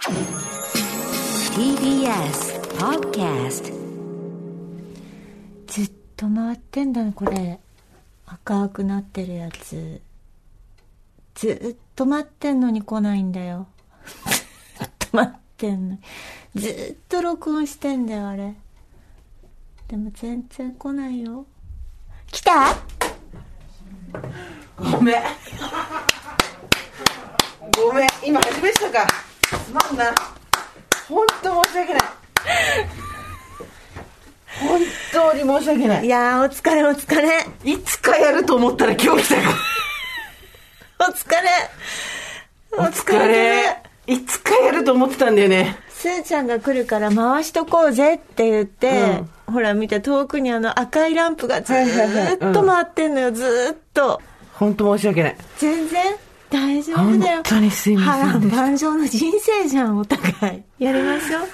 TBS Podcast。 ずっと回ってんだね、これ。赤くなってるやつ。ずっと待ってんのに来ないんだよ。ずっと待ってんのに。ずっと録音してんだよ、あれ。でも全然来ないよ。来た？ ごめんごめん、今始めしたか。すまんな、本当申し訳ない、本当に申し訳ない。 いやー、お疲れお疲れ。 いつかやると思ったら今日来たか。 お疲れお疲れ。いつかやると思ってたんだよね。 すーちゃんが来るから回しとこうぜって言って、ほら見て、遠くに赤いランプがずーっと回ってんのよ、ずーっと。 本当申し訳ない。 全然大丈夫だよ。 本当にすいませんでした。 波乱万丈の人生じゃん、お互い。やりましょう。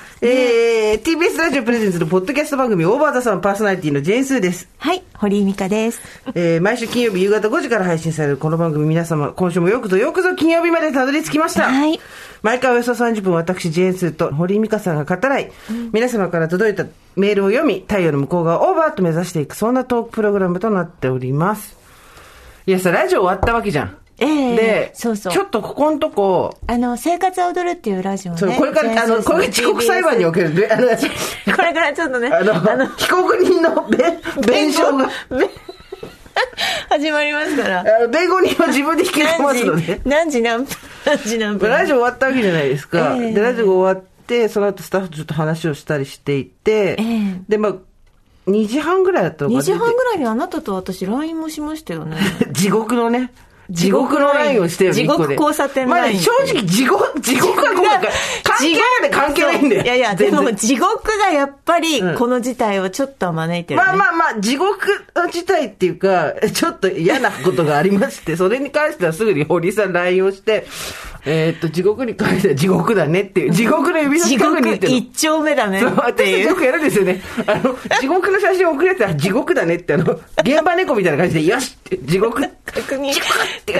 TBS ラジオプレゼンツのポッドキャスト番組オーバーザさんパーソナリティのジェーンスーです。 はい、堀井美香です。 毎週金曜日夕方5時から配信されるこの番組、皆様今週もよくぞ金曜日までたどり着きました。 はい。 毎回およそ30分、私ジェーンスーと堀井美香さんが語らい、皆様から届いたメールを読み、太陽の向こう側オーバーと目指していく、そんなトークプログラムとなっております。いやさ、ラジオ終わったわけじゃん。で、 そうそう、 ちょっとここのとこ、 生活は踊るっていうラジオね。 そう、これから、これ遅刻裁判における、これからちょっとね、 被告人の弁償が始まりますから。 弁護人は自分で引き込ますので。 何時何分。 ラジオ終わったわけじゃないですか。で、ラジオ終わって、その後スタッフとちょっと話をしたりしていて、で、2時半ぐらいだったのかな。 2時半ぐらいにあなたと私 LINE もしましたよね。 地獄のね。地獄のラインをしてよね。 地獄交差点ライン。 正直地獄はこうだから関係ないんだよ。 いや、でも地獄がやっぱりこの事態をちょっと招いてるね。 地獄の事態っていうか、ちょっと嫌なことがありまして、それに関してはすぐに堀さん LINE をして、地獄に関しては地獄だねっていう、地獄の指の近くに言ってる。 地獄一丁目だねっていう。 私よくやるんですよね。地獄の写真を送るやつは地獄だねって、現場猫みたいな感じで、よしって、地獄確認して、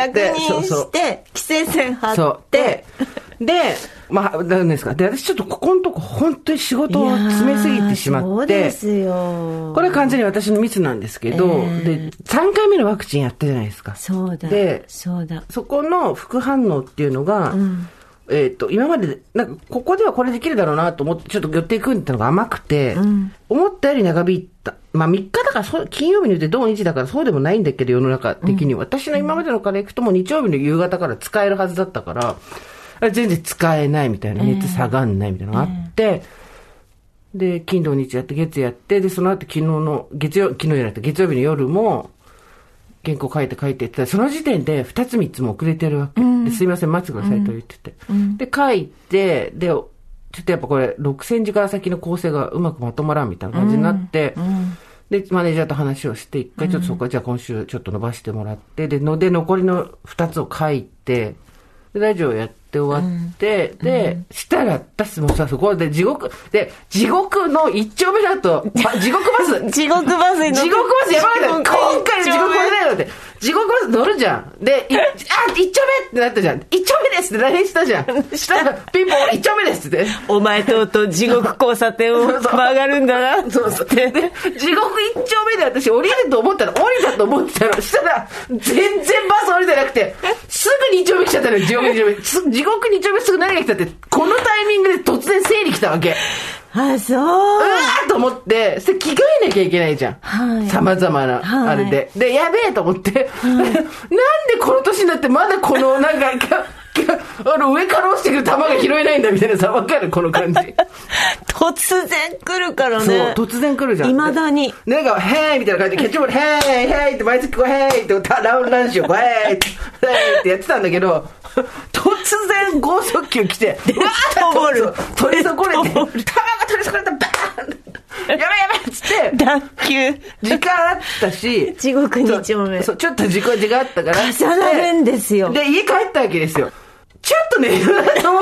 規制線張って、 で、何ですか。で、私ちょっとここのとこ本当に仕事を詰めすぎてしまって。 そうですよ。 これは完全に私のミスなんですけど、で、3回目のワクチンやったじゃないですか。 そうだ。 で、そこの副反応っていうのが、今まで、ここではこれできるだろうなと思って、ちょっと予定組んでたのが甘くて、思ったより長引いた。3日だから、金曜日によって土日だからそうでもないんだけど、世の中的に。私の今までのから行くとも日曜日の夕方から使えるはずだったから、全然使えないみたいな、熱下がんないみたいなのがあって、で、金土日やって月やって、で、その後昨日じゃなくて月曜日の夜も、原稿書いてって言ったら、その時点で2つ3つも遅れてるわけ。ですいません、待ってくださいと言ってて。で、書いて、で、ちょっとやっぱこれ、6センチから先の構成がうまくまとまらんみたいな感じになって、で、マネージャーと話をして、一回ちょっとそこはじゃあ今週ちょっと伸ばしてもらって、で、残りの2つを書いて、で、ラジオやって終わって、で、したら、私もさ、そこで地獄の一丁目だと、地獄バス地獄バスに乗って。 地獄バスやばいだろ今回地獄バスだよって。地獄バス乗るじゃん。で、一丁目ってなったじゃん。一丁目ですって LINE したじゃん。したら、ピンポン一丁目ですって。 お前とうとう地獄交差点を曲がるんだな。 そう。で、地獄一丁目で私降りると思ったら、降りたと思ってたの。したら、全然バス降りてなくて、すぐに一丁目来ちゃったのよ、地獄二丁目。地獄二丁目すぐ何が来たって、このタイミングで突然生理来たわけ。 あ、そう。 うわーと思って、それ着替えなきゃいけないじゃん。はい。様々な、あれで。で、やべえと思って、なんでこの年になってまだこの、上から落ちてくる球が拾えないんだみたいなさ、わかるこの感じ。 突然来るからね。 そう、突然来るじゃん。 未だに。 ヘーイみたいな感じで、キャッチボール、ヘーイって毎月こう、ヘーイってラウンドランシをこう、ヘーイってやってたんだけど、突然剛速球来て、取り損ねて、球が取り損ねた、バーンやべっつって、 脱臼。 時間あったし、 地獄2丁目。 そう、ちょっと時間あったから。 重なるんですよ。 で、家帰ったわけですよ。ちょっとね、わかる？ 地獄3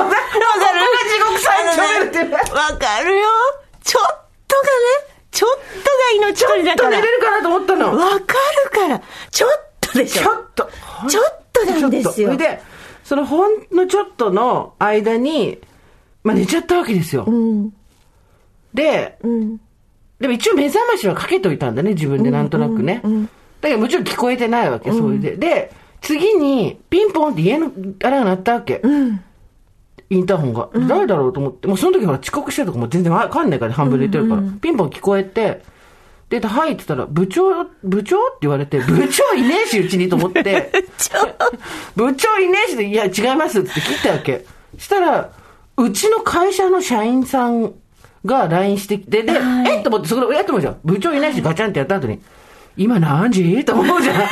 丁目って。 わかるよ。ちょっとが命取りだから。 ちょっと寝れるかなと思ったの。 わかるから。ちょっとでしょ。ちょっとなんですよ。 で、そのほんのちょっとの間に、 まあ寝ちゃったわけですよ。で、でも一応目覚ましはかけといたんだね、自分でなんとなくね。だけどもちろん聞こえてないわけ、それで。で、次にピンポンって家のあれが鳴ったわけ。インターホンが。誰だろうと思って、もうその時ほら遅刻してるとかも全然わかんないから半分寝てるから。ピンポン聞こえて、で、はいって言ったら、部長って言われて、部長いねえし、うちにと思って。部長いねえしで、いや、違いますって切ったわけ。したら、うちの会社の社員さんが LINE してきて、で、と思って、そこで、やってもじゃん。部長いないし、ガチャンってやった後に、今何時と思うじゃん。で、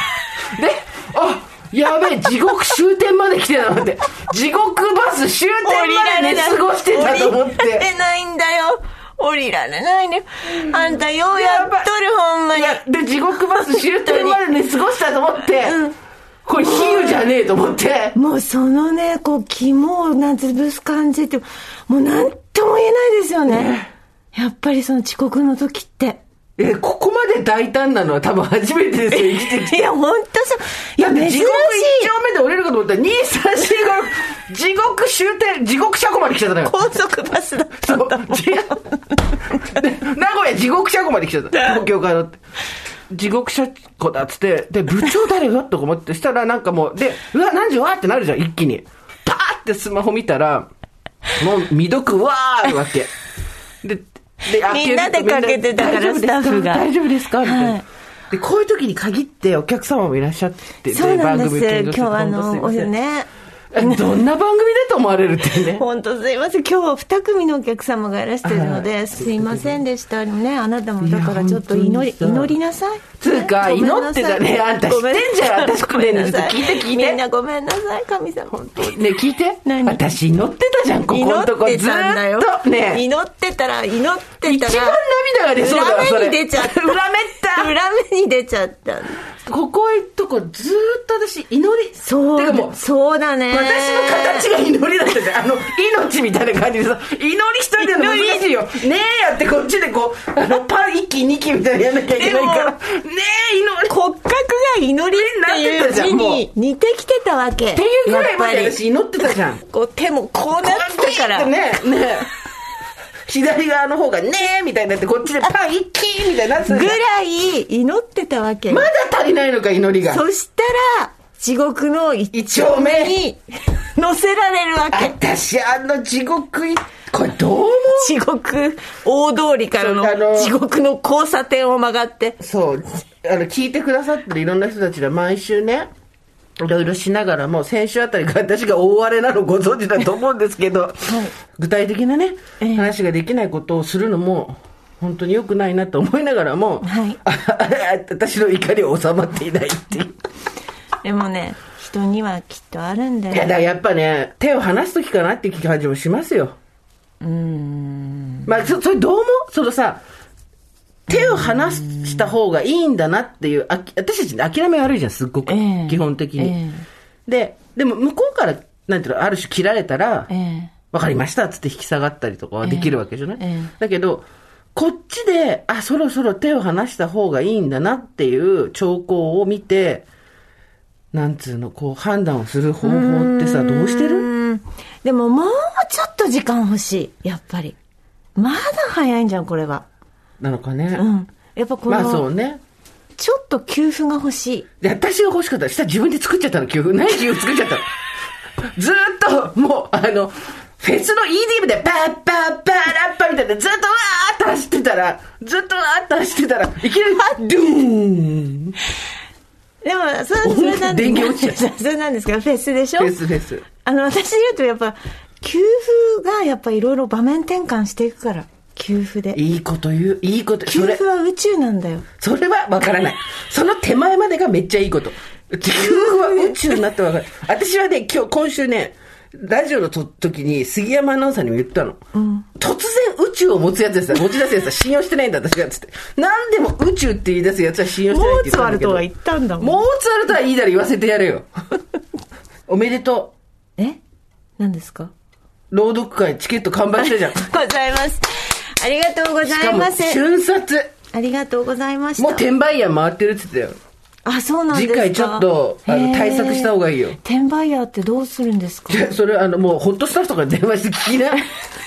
やべえ、地獄終点まで来てたのって。地獄バス終点まで寝過ごしてたと思って。 降りられないんだよ。降りられないね。あんたようやっとる、ほんまに。 で、地獄バス終点まで寝過ごしたと思って、これ比喩じゃねえと思って。 もうそのね、こう、肝を潰す感じって、もうなんとも言えないですよね。やっぱりその遅刻の時って。 ここまで大胆なのは多分初めてですよ、生きてきて。 いや、ほんとそう。いや、珍しい。 地獄一丁目で降りるかと思ったら、2、3、4、5、地獄終点、地獄車庫まで来ちゃったのよ。 高速バスだったんだもん。 名古屋地獄車庫まで来ちゃった。東京からって。地獄車庫だっつって、で、部長誰よとか思って、したらなんかもう、で、うわ、何時わーってなるじゃん、一気に。パーってスマホ見たら、もう未読わーわけ。で、 みんなでかけてたからスタッフが大丈夫ですかみたいな、でこういう時に限ってお客様もいらっしゃって、 そうなんです。 番組今日ねどんな番組だと思われるってね。 本当すいません。今日2組のお客様がいらしてるので、すいませんでしたね。あなたもだからちょっと祈りなさい。 つうか、祈ってたね。あんた知ってんじゃん。私これね、聞いて。 みんなごめんなさい、神様。 本当ね、聞いて。私祈ってたじゃん、ここのとこずっと。ね。 祈ってたら。 一番涙が出そうだわ、それ。 裏目に出ちゃった。裏目に出ちゃった。 ここへとこずーっと私祈り。 そうだね。 私の形が祈りだったじゃん。命みたいな感じでさ、祈り一人で難しいよ。ねえやってこっちでこう、パン1期2期みたいなやんなきゃいけないから。ねえ祈り。 骨格が祈りっていう字に似てきてたわけ。 っていうぐらいまで私祈ってたじゃん。 こう手もこうなってから。 ねえ。左側の方がねーみたいになって、こっちでパン一気みたいになってぐらい祈ってたわけ。 まだ足りないのか、祈りが。 そしたら、地獄の一丁目に乗せられるわけ。 私、地獄これどうも地獄、大通りからの地獄の交差点を曲がって。 そう、聞いてくださってるいろんな人たちが毎週ね、いろいろしながらも、先週あたりから私が大荒れなのご存知だと思うんですけど、具体的なね、話ができないことをするのも、本当に良くないなと思いながらも、私の怒りは収まっていないっていう。 でもね、人にはきっとあるんだよ。 いや、だからやっぱね、手を離す時かなっていう感じもしますよ。まあ、それどうもそのさ、手を離した方がいいんだなっていう、私たち諦め悪いじゃん、すっごく。基本的に。でも向こうから、なんていうの、ある種切られたら、わかりましたっつって引き下がったりとかはできるわけじゃない、だけど、こっちで、そろそろ手を離した方がいいんだなっていう兆候を見て、なんつうの、こう判断をする方法ってさ、どうしてる？ でももうちょっと時間欲しい、やっぱり。まだ早いんじゃん、これは。 なのかね。 やっぱこの、 まあそうね。 ちょっと給付が欲しい。 で、私が欲しかったら、下自分で作っちゃったの、給付。何給付作っちゃったの。ずーっと、もう、フェスの EDM で、パッパッパラッパみたいな、ずっとわーっと走ってたら、いきなり、ドゥーン。 でも、それなん電源落ちちゃう。 それなんですけど、フェスでしょ？ フェス。 私で言うとやっぱ、給付がやっぱいろいろ場面転換していくから。給付で。 いいこと言う。いいこと。 給付は宇宙なんだよ。 それはわからない。その手前までがめっちゃいいこと。給付は宇宙になってわかる。私はね、今週ね、ラジオの時に杉山アナウンサーにも言ったの。突然宇宙を持つやつです。持ち出すやつは信用してないんだ、私が。つって。何でも宇宙って言い出すやつは信用してないって言ったんだけど。 モーツァルトは言ったんだもん。 モーツァルトはいいだろ、言わせてやれよ。おめでとう。何ですか？ 朗読会チケット完売したじゃん。 ございます。ありがとうございます。 しかも瞬殺。 ありがとうございました。 もう転売ヤー回ってるって言ってたよ。 そうなんですか。 次回ちょっと対策した方がいいよ。 転売ヤーってどうするんですか？ それもうホットスタッフとかに電話して聞きな。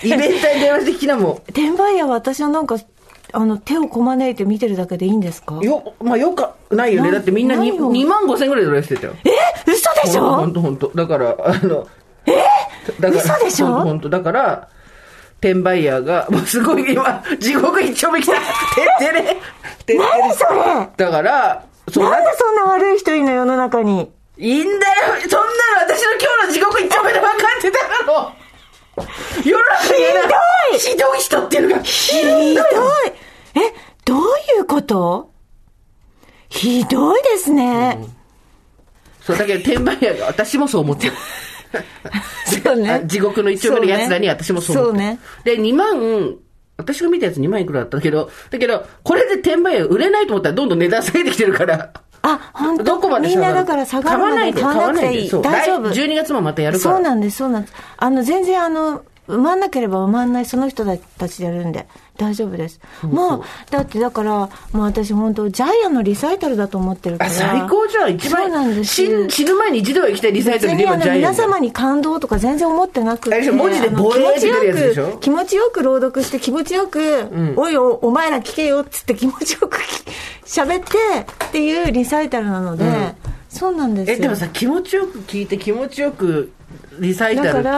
イベントに電話してきなもん。 転売ヤーは私はなんか、手をこまねいて見てるだけでいいんですか？ まあよくないよね。だってみんな2万5千ぐらいで売られてたよ。 嘘でしょ？ 本当。だから、 嘘でしょ？ 本当だから、転売ヤーが、もうすごい今、地獄一丁目来た。 何それ？ だから、 なんでそんな悪い人いるの世の中に。 いいんだよ。そんなの私の今日の地獄一丁目で分かってたの。世の中にひどい人っていうのがひどい。どういうこと？ひどいですね。 そう、だけど転売ヤーが私もそう思ってる。 そうね。 地獄の一丁目のやつらに私もそう思ってる。 そうね。 で、2万、私が見たやつ2万いくらだったけど、これで転売ヤー売れないと思ったらどんどん値段下げてきてるから。 本当。 どこまでみんなだから下がるまで買わなくていい。大丈夫。 12月もまたやるから。 そうなんです。全然埋まんなければ埋まんないその人たちでやるんで大丈夫です。もうだからもう私本当ジャイアンのリサイタルだと思ってるから。 最高じゃん。一番死ぬ前に一度は行きたいリサイタルで今ジャイアン。 皆様に感動とか全然思ってなくて、 文字でボエーって出るやつでしょ。 気持ちよく朗読して気持ちよく、おいお前ら聞けよっつって気持ちよく喋ってっていうリサイタルなので、そうなんですよ。 でもさ、気持ちよく聞いて気持ちよくリサイタルって、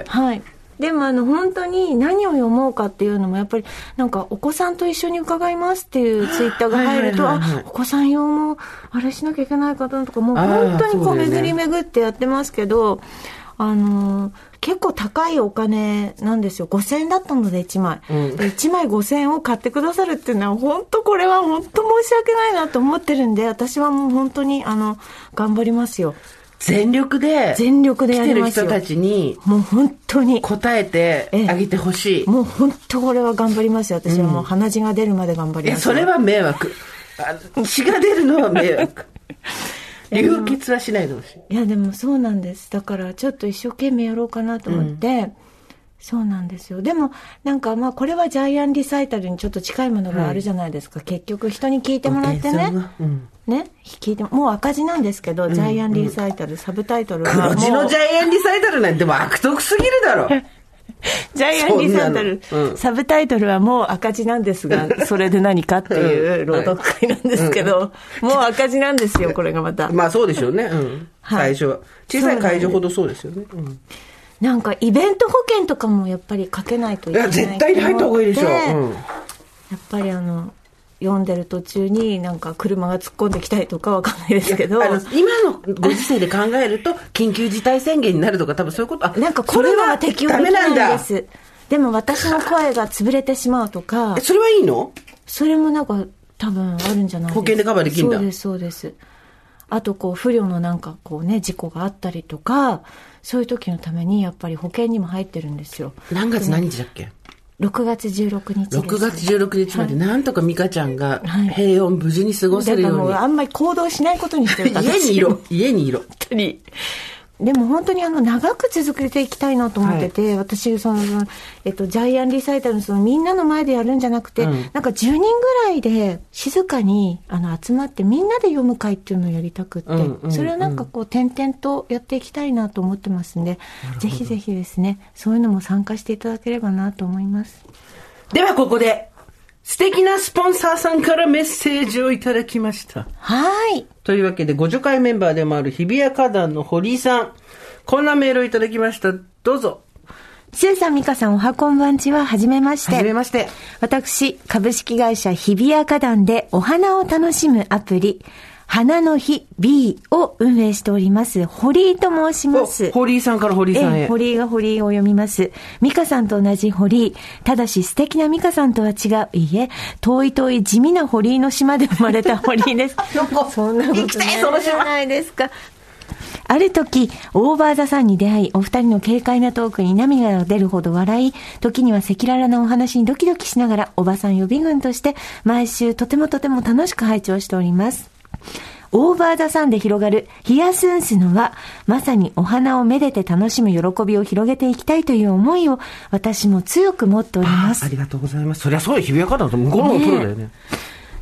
はい。でも本当に何を読もうかっていうのもやっぱりなんかお子さんと一緒に伺いますっていうツイッターが入ると、お子さん用もあれしなきゃいけない方とかもう本当に巡り巡ってやってますけど、結構高いお金なんですよ。5000円だったので1枚。1枚5000円を買ってくださるっていうのは本当これは本当申し訳ないなと思ってるんで、私はもう本当に頑張りますよ。 全力でやりますよ。来てる人たちにもう本当に答えてあげてほしい。 もう本当これは頑張りますよ。私はもう鼻血が出るまで頑張ります。 それは迷惑。血が出るのは迷惑。流血はしないでほしい。 いやでもそうなんです。だからちょっと一生懸命やろうかなと思って、そうなんですよ。でもなんかこれはジャイアンリサイタルにちょっと近いものがあるじゃないですか。結局人に聞いてもらってね。聞いてもう赤字なんですけど、ジャイアンリサイタル、サブタイトルは黒字のジャイアンリサイタルなんてもう悪徳すぎるだろ。 ジャイアンリサイタル、サブタイトルはもう赤字なんですが、それで何かっていう朗読会なんですけど、もう赤字なんですよ、これがまた。 まあそうでしょうね。最初は。小さい会場ほどそうですよね。 なんかイベント保険とかもやっぱりかけないといけないと思って。 絶対に入った方がいいでしょ。やっぱり読んでる途中になんか車が突っ込んできたりとかわかんないですけど、 今のご時世で考えると緊急事態宣言になるとか多分そういうこと。 なんかコロナは適用できないんです。でも私の声が潰れてしまうとか。 それはいいの？ それもなんか多分あるんじゃないですか。 保険でカバーできるんだ。 そうです。あと不慮のなんか事故があったりとか、そういう時のためにやっぱり保険にも入ってるんですよ。 何月何日だっけ ？6月16日です。 6月16日までなんとか美香ちゃんが平穏無事に過ごせるように。 だからもうあんまり行動しないことにしてる。 家にいろ。本当に。でも本当に長く続けていきたいなと思ってて、私ジャイアンリサイタルのみんなの前でやるんじゃなくて、なんか10人ぐらいで静かに集まってみんなで読む会っていうのをやりたくって、それをなんか点々とやっていきたいなと思ってますんで、ぜひぜひですね、そういうのも参加していただければなと思います。 ではここで素敵なスポンサーさんからメッセージをいただきました。 はい。 というわけで、ご助会メンバーでもある日比谷花壇の堀井さん。こんなメールをいただきました。どうぞ。 しゅうさん、みかさん、おはこんばんちは。はじめまして。 はじめまして。 私、株式会社日比谷花壇でお花を楽しむアプリ、花の日 B を運営しております、堀井と申します。 堀井さんから堀井さんへ。 堀井が堀井を読みます。美香さんと同じ堀井。ただし素敵な美香さんとは違う。いいえ、遠い遠い地味な堀井の島で生まれた堀井です。そんなことないじゃないですか。ある時、オーバーザさんに出会い、お二人の軽快なトークに涙が出るほど笑い、時には赤裸々なお話にドキドキしながら、おばさん予備軍として、毎週とても楽しく拝聴しております。オーバーザさんで広がるヒヤスンスのは、まさにお花をめでて楽しむ喜びを広げていきたいという思いを、私も強く持っております。 ありがとうございます。そりゃそうよ、日比谷花壇と向こうのプロだよね。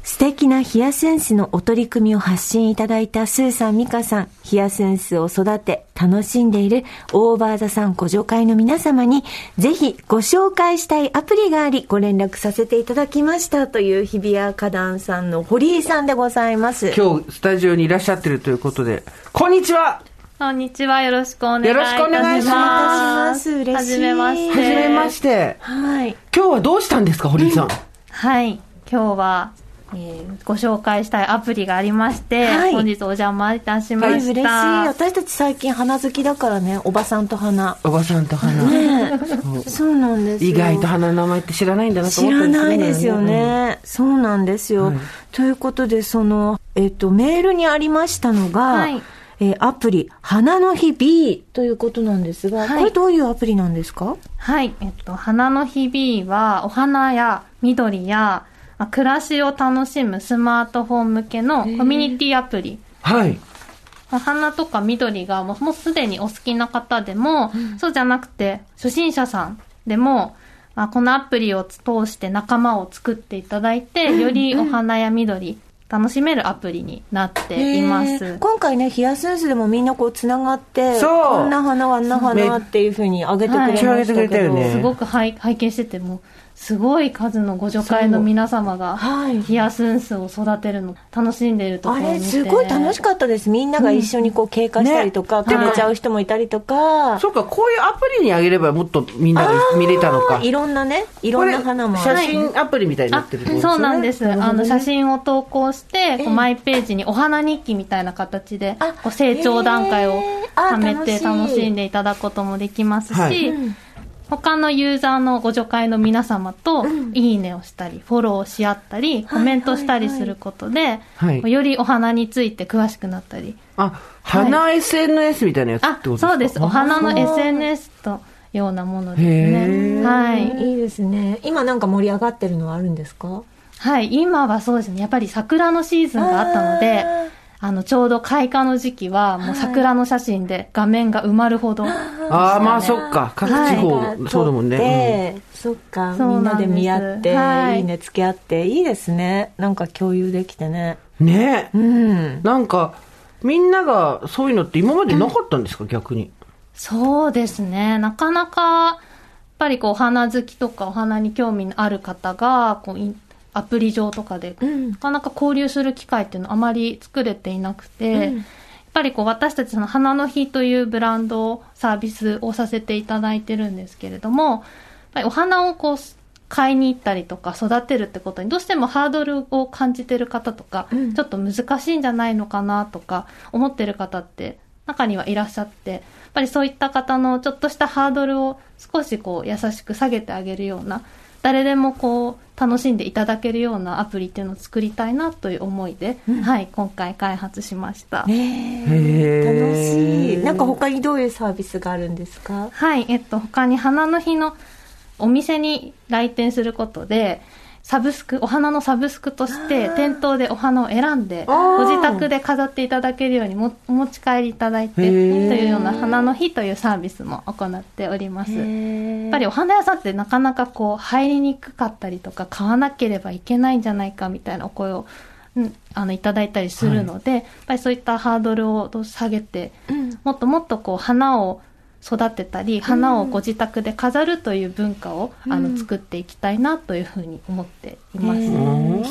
素敵なヒヤセンスのお取り組みを発信いただいたスーさん、ミカさん、ヒヤセンスを育て楽しんでいるオーバーザさんご助会の皆様にぜひご紹介したいアプリがありご連絡させていただきましたという日比谷花壇さんの堀井さんでございます。 今日スタジオにいらっしゃってるということで、こんにちは。 こんにちは。よろしくお願いいたします。 よろしくお願いします。 嬉しい。 はじめまして。 はじめまして。 はい。 今日はどうしたんですか、堀井さん。 はい。今日は、ご紹介したいアプリがありまして、はい、本日お邪魔いたしました。 嬉しい。私たち最近花好きだからね、おばさんと花。 おばさんと花。 ね、そうなんですよ。 意外と花の名前って知らないんだなと思ったんですよね。知らないですよね。そうなんですよ。はい、ということで、メールにありましたのが、はい、アプリ、花の日 B ということなんですが、はい、これどういうアプリなんですか？ はい。花の日 B は、お花や緑や、暮らしを楽しむスマートフォン向けのコミュニティアプリ。 はい。 花とか緑がもうすでにお好きな方でも、そうじゃなくて初心者さんでも、このアプリを通して仲間を作っていただいて、よりお花や緑、楽しめるアプリになっています。 今回ね、ヒヤセンスでもみんなこうつながって、こんな花はあんな花っていう風に上げてくれましたけど、 はい、すごく拝見しててもすごい数のご助会の皆様がヒヤセンスを育てるの楽しんでいるところを見て、 あれすごい楽しかったです。みんなが一緒にこう経過したりとか、くれちゃう人もいたりとか、 そうか、こういうアプリにあげればもっとみんなが見れたのか。 いろんなね、いろんな花も写真アプリみたいになってるってことですね。 そうなんです。写真を投稿して、マイページにお花日記みたいな形でこう成長段階をはめて楽しんでいただくこともできますし、他のユーザーのご助会の皆様といいねをしたり、フォローし合ったり、コメントしたりすることで、よりお花について詳しくなったり。 花 SNS みたいなやつってことですか？ そうです。お花の SNS とようなものですね。はい。 いいですね。今なんか盛り上がってるのはあるんですか？ はい。今はそうですね。やっぱり桜のシーズンがあったので、ちょうど開花の時期はもう桜の写真で画面が埋まるほど、 まあそっか、各地方、そうだもんね、 そっか、みんなで見合って、いいねつけ合って、いいですね。なんか共有できてね。 ね、なんかみんながそういうのって今までなかったんですか、逆に。 そうですね、なかなかやっぱりこうお花好きとかお花に興味のある方がこうアプリ上とかで、なかなか交流する機会っていうのはあまり作れていなくて、やっぱりこう私たちの花の日というブランドサービスをさせていただいてるんですけれども、やっぱりお花をこう買いに行ったりとか育てるってことにどうしてもハードルを感じてる方とか、ちょっと難しいんじゃないのかなとか思ってる方って中にはいらっしゃって、やっぱりそういった方のちょっとしたハードルを少しこう優しく下げてあげるような、誰でもこう楽しんでいただけるようなアプリっていうのを作りたいなという思いで、はい、今回開発しました。 楽しい。なんか他にどういうサービスがあるんですか？ はい、他に花の日のお店に来店することで、お花のサブスクとして店頭でお花を選んでご自宅で飾っていただけるようにお持ち帰りいただいてというような花の日というサービスも行っております。やっぱりお花屋さんってなかなかこう入りにくかったりとか買わなければいけないんじゃないかみたいなお声をいただいたりするので、やっぱりそういったハードルを下げて、もっともっとこう花を育てたり花をご自宅で飾るという文化を、作っていきたいなというふうに思っています。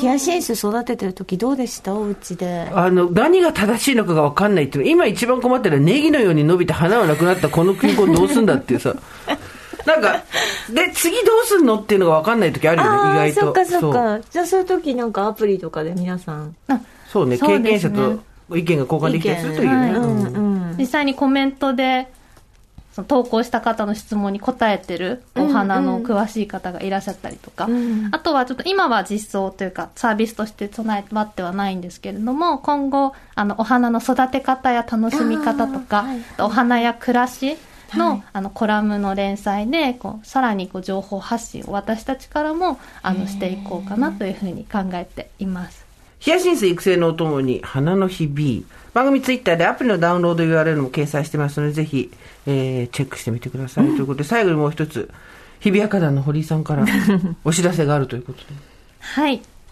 ヒヤシンス育ててる時どうでした？お家で何が正しいのかが分かんないっていう、今一番困ってるのはネギのように伸びて花がなくなったこの球根どうすんだっていうさなんかで次どうすんのっていうのが分かんない時あるよね、意外と。 そっか。じゃあそういう時なんかアプリとかで皆さんそうね、経験者と意見が交換できたりするというね、 実際にコメントで投稿した方の質問に答えてるお花の詳しい方がいらっしゃったりとか、あとはちょっと今は実装というかサービスとして備えてはないんですけれども、今後お花の育て方や楽しみ方とか、お花や暮らしの、コラムの連載でさらに情報発信を私たちからもしていこうかなというふうに考えています。 ヒヤシンス育成のおともに花の日 B、 番組ツイッターでアプリのダウンロード URL も掲載してますので、ぜひ、チェックしてみてください、ということで、最後にもう一つ日比谷花壇の堀井さんからお知らせがあるということで。 はい、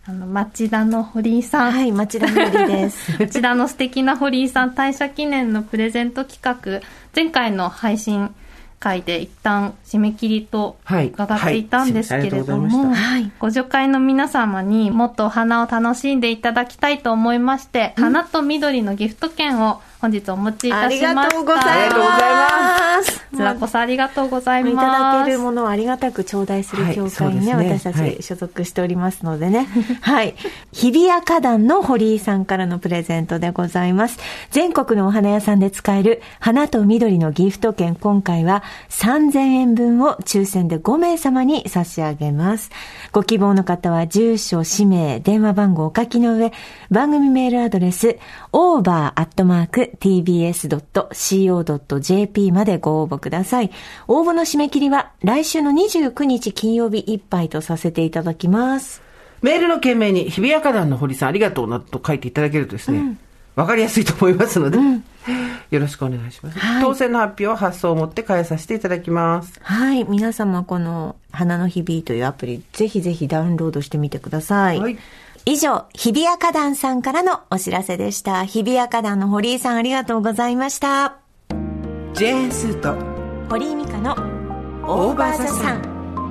町田の堀井さん。 はい、町田の堀井です。 町田の素敵な堀井さん、退社記念のプレゼント企画、前回の配信会で一旦締め切りと伺っていたんですけれども、ご助会の皆様にもっとお花を楽しんでいただきたいと思いまして、花と緑のギフト券を本日お持ちいたしました。 ありがとうございます。 こちらこそありがとうございます。 いただけるものをありがたく頂戴する協会にね、私たち所属しておりますのでね。はい。日比谷花壇の堀井さんからのプレゼントでございます。全国のお花屋さんで使える花と緑のギフト券、今回は3000円分を抽選で5名様に差し上げます。ご希望の方は住所、氏名、電話番号をお書きの上、番組メールアドレス、over@tbs.co.jp までご応募ください。応募の締め切りは来週の29日金曜日いっぱいとさせていただきます。 メールの件名に日比谷花壇の堀さんありがとうなと書いていただけるとですね、わかりやすいと思いますので、よろしくお願いします。当選の発表は発送をもって返させていただきます。 はい。皆様この花の日々というアプリ、ぜひぜひダウンロードしてみてください。はい。以上、日比谷花壇さんからのお知らせでした。日比谷花壇の堀井さんありがとうございました。 ジェーンスーと堀井美香のオーバーザさん。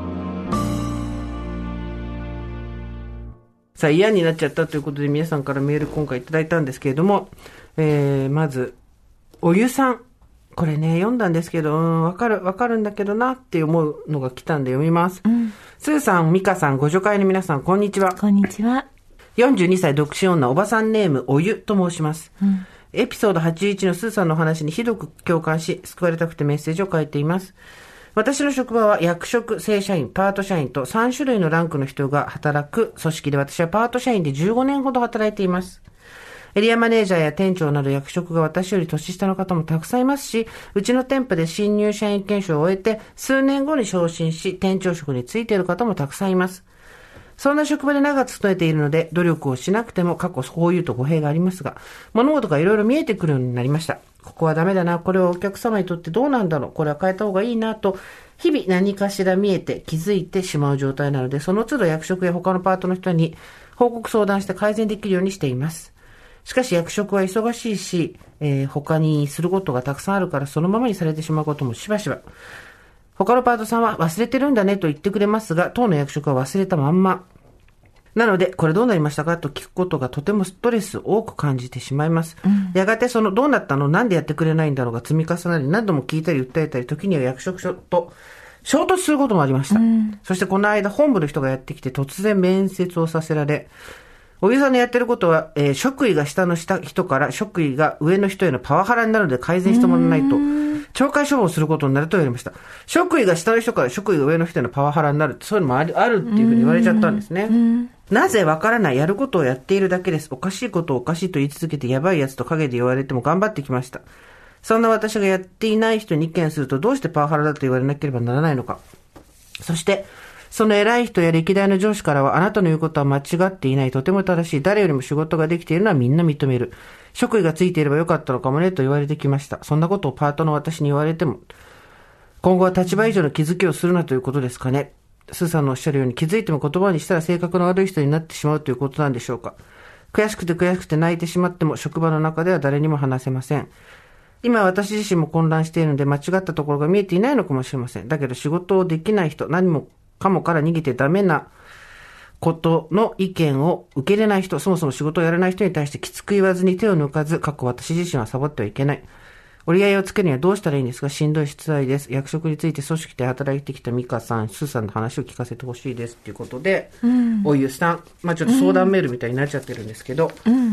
さあ、嫌になっちゃったということで皆さんからメール今回いただいたんですけれども、まず、おゆさん。これね、読んだんですけど、わかるんだけどなって思うのが来たんで読みます。スーさん、ミカさん、ご助会の皆さん、こんにちは。 こんにちは。 42歳独身女、おばさんネーム、おゆと申します。エピソード81のスーさんのお話にひどく共感し、救われたくてメッセージを書いています。私の職場は役職、正社員、パート社員と3種類のランクの人が働く組織で、私はパート社員で15年ほど働いています。エリアマネージャーや店長など役職が私より年下の方もたくさんいますし、うちの店舗で新入社員研修を終えて数年後に昇進し、店長職についている方もたくさんいます。そんな職場で長く勤めているので、努力をしなくても過去こういうと語弊がありますが、物事がいろいろ見えてくるようになりました。ここはダメだな、これはお客様にとってどうなんだろう、これは変えた方がいいなと、日々何かしら見えて気づいてしまう状態なので、その都度役職や他のパートの人に報告相談して改善できるようにしています。しかし役職は忙しいし、他にすることがたくさんあるからそのままにされてしまうこともしばしば。他のパートさんは忘れてるんだねと言ってくれますが、当の役職は忘れたまんま。なので、これどうなりましたかと聞くことがとてもストレスを多く感じてしまいます。やがてそのどうなったのなんでやってくれないんだろうが積み重なり、何度も聞いたり訴えたり、時には役職と衝突することもありました。そしてこの間本部の人がやってきて突然面接をさせられ、おゆさんのやってることは、職位が下の人から職位が上の人へのパワハラになるので改善してもらわないと、懲戒処分をすることになると言われました。職位が下の人から職位が上の人へのパワハラになるって、そういうのもあるっていうふうに言われちゃったんですね。なぜわからない、やることをやっているだけです。おかしいことをおかしいと言い続けてやばいやつと陰で言われても頑張ってきました。そんな私がやっていない人に意見するとどうしてパワハラだと言われなければならないのか。そして、その偉い人や歴代の上司からはあなたの言うことは間違っていない、とても正しい、誰よりも仕事ができているのはみんな認める。職位がついていればよかったのかもねと言われてきました。そんなことをパートの私に言われても、今後は立場以上の気づきをするなということですかね。スーさんのおっしゃるように気づいても言葉にしたら性格の悪い人になってしまうということなんでしょうか。悔しくて泣いてしまっても職場の中では誰にも話せません。今私自身も混乱しているので間違ったところが見えていないのかもしれません。だけど仕事をできない人、何もかもから逃げてダメなことの意見を受け入れない人、そもそも仕事をやらない人に対してきつく言わずに手を抜かず、私自身はサボってはいけない。折り合いをつけるにはどうしたらいいんですか。しんどいし辛いです。役職について組織で働いてきたミカさん、スーさんの話を聞かせてほしいですっていうことで、おゆさん、ちょっと相談メールみたいになっちゃってるんですけど、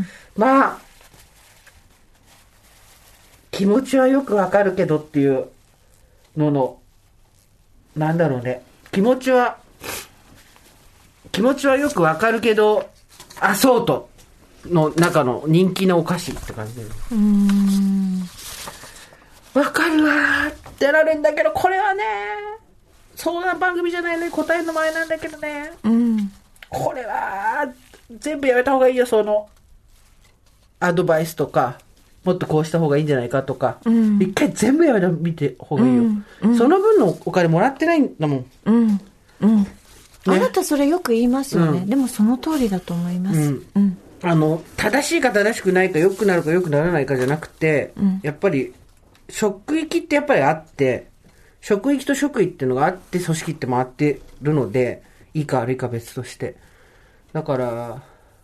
気持ちはよくわかるけどっていうのの、なんだろうね。気持ちはよくわかるけど、アソートの中の人気のお菓子って感じで。わかるわーってなるんだけど、これはね、相談番組じゃないのに答えるの前なんだけどね。これは、全部やめた方がいいよ、その、アドバイスとか、もっとこうした方がいいんじゃないかとか、一回全部やめてみて方がいいよ。その分のお金もらってないんだもん。 あなたそれよく言いますよね。でもその通りだと思います。 正しいか正しくないか、良くなるか良くならないかじゃなくて、やっぱり、職域ってやっぱりあって、職域と職域っていうのがあって、組織って回ってるので、いいか悪いか別として。だから、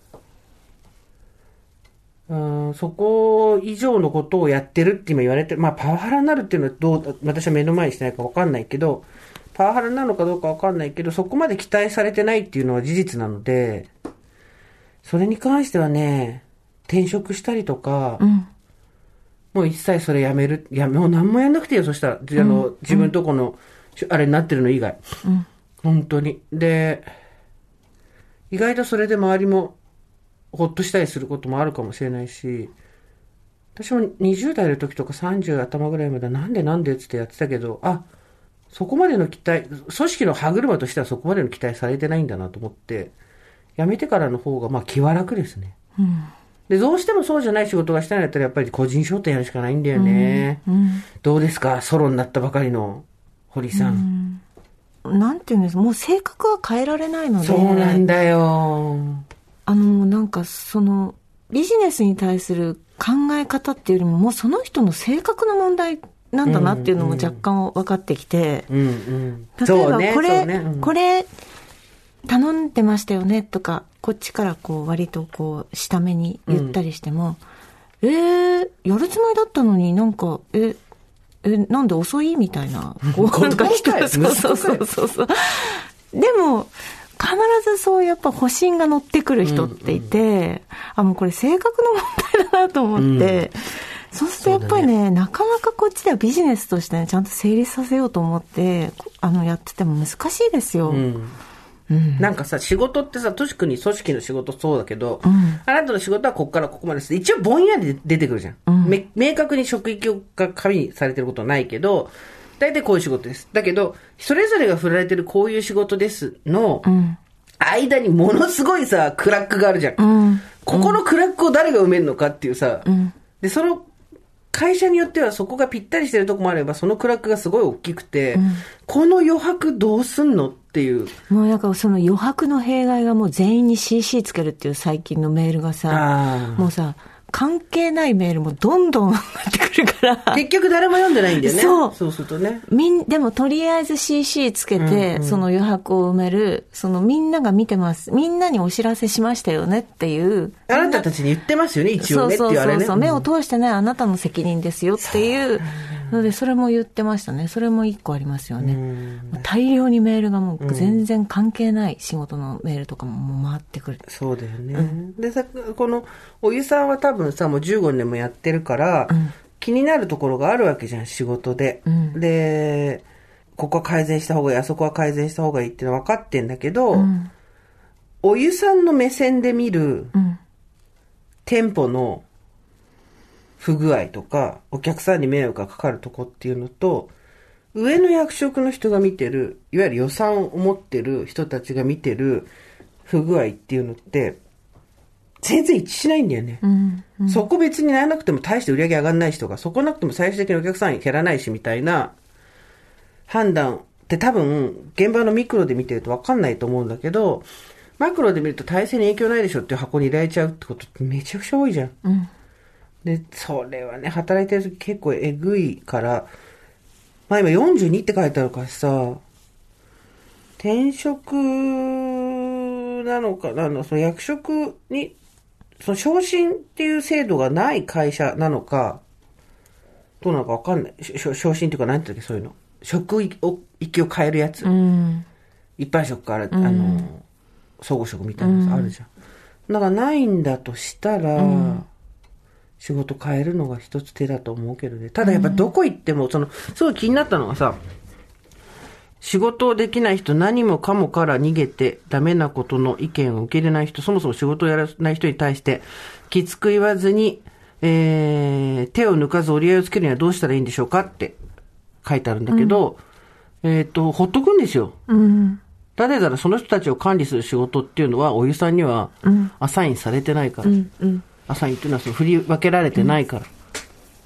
そこ以上のことをやってるって今言われてる。まあ、パワハラになるっていうのは私は目の前にしてないか分かんないけど、パワハラなのかどうか分かんないけど、そこまで期待されてないっていうのは事実なので、それに関してはね、転職したりとか、もう一切それやめる。もう何もやんなくていいよ、そしたら。自分とこの、あれになってるの以外。本当に。で、意外とそれで周りも、ほっとしたりすることもあるかもしれないし、私も20代の時とか30頭ぐらいまでなんでってやってたけど、そこまでの期待、組織の歯車としてはそこまでの期待されてないんだなと思って、辞めてからの方がまあ気は楽ですね。で、どうしてもそうじゃない仕事がしたいんだったらやっぱり個人商店やるしかないんだよね。どうですか、ソロになったばかりの堀さん。 なんていうんですか、もう性格は変えられないので。 そうなんだよ。 なんかビジネスに対する考え方っていうよりも、もうその人の性格の問題なんだなっていうのも若干分かってきて、例えばこれ頼んでましたよねとか、こっちから割と下目に言ったりしても、やるつもりだったのになんか、なんで遅いみたいな、なんか人が、そう。でも、必ずそうやっぱ保身が乗ってくる人っていて、もうこれ性格の問題だなと思って、そうするとやっぱりね、なかなかこっちではビジネスとしてね、ちゃんと成立させようと思って、やってても難しいですよ。 なんかさ、仕事ってさ、特に組織の仕事そうだけど、あなたの仕事はここからここまでです。一応ぼんやり出てくるじゃん。明確に職域が紙にされてることはないけど、大体こういう仕事です。だけど、それぞれが振られてるこういう仕事ですの、間にものすごいさ、クラックがあるじゃん。ここのクラックを誰が埋めるのかっていうさ、で、その会社によってはそこがぴったりしてるとこもあれば、そのクラックがすごい大きくて、この余白どうすんのっていう。 もうなんかその余白の弊害がもう全員に CC つけるっていう最近のメールがさ、もうさ、関係ないメールもどんどん上がってくるから。 結局誰も読んでないんだよね。そうするとね。 でもとりあえず CC つけて、その余白を埋める、みんなが見てます。みんなにお知らせしましたよねっていう。 あなたたちに言ってますよね、一応ねって言われね。 そう、目を通してないあなたの責任ですよっていうので、それも言ってましたね。それも一個ありますよね。大量にメールがもう全然関係ない仕事のメールとかも回ってくる。 そうだよね。でさ、このお湯さんは多分さ、もう15年もやってるから、気になるところがあるわけじゃん、仕事で。で、ここは改善した方がいい、あそこは改善した方がいいっていうのは分かってんだけど、お湯さんの目線で見る、店舗の不具合とか、お客さんに迷惑がかかるとこっていうのと、上の役職の人が見てる、いわゆる予算を持ってる人たちが見てる不具合っていうのって、全然一致しないんだよね。そこ別にならなくても大して売り上げ上がんない人が、そこなくても最終的にお客さん減らないしみたいな判断って多分現場のミクロで見てると分かんないと思うんだけど、マクロで見ると体制に影響ないでしょっていう箱に入れられちゃうってことってめちゃくちゃ多いじゃん。で、それはね、働いてる時結構えぐいから、まあ今42って書いてあるからさ、転職なのかな、その役職に、その昇進っていう制度がない会社なのか、どうなのかわかんない。昇進っていうか何て言うんだっけ、そういうの。職域を変えるやつ。一般職から、総合職みたいなやつあるじゃん。だからないんだとしたら、仕事変えるのが一つ手だと思うけどね。ただやっぱどこ行っても、すごい気になったのがさ、仕事をできない人、何もかもから逃げてダメなことの意見を受け入れない人、そもそも仕事をやらない人に対してきつく言わずに、手を抜かず折り合いをつけるにはどうしたらいいんでしょうかって書いてあるんだけど、ほっとくんですよ。なぜならその人たちを管理する仕事っていうのはお湯さんにはアサインされてないから。アサインっていうのは振り分けられてないから。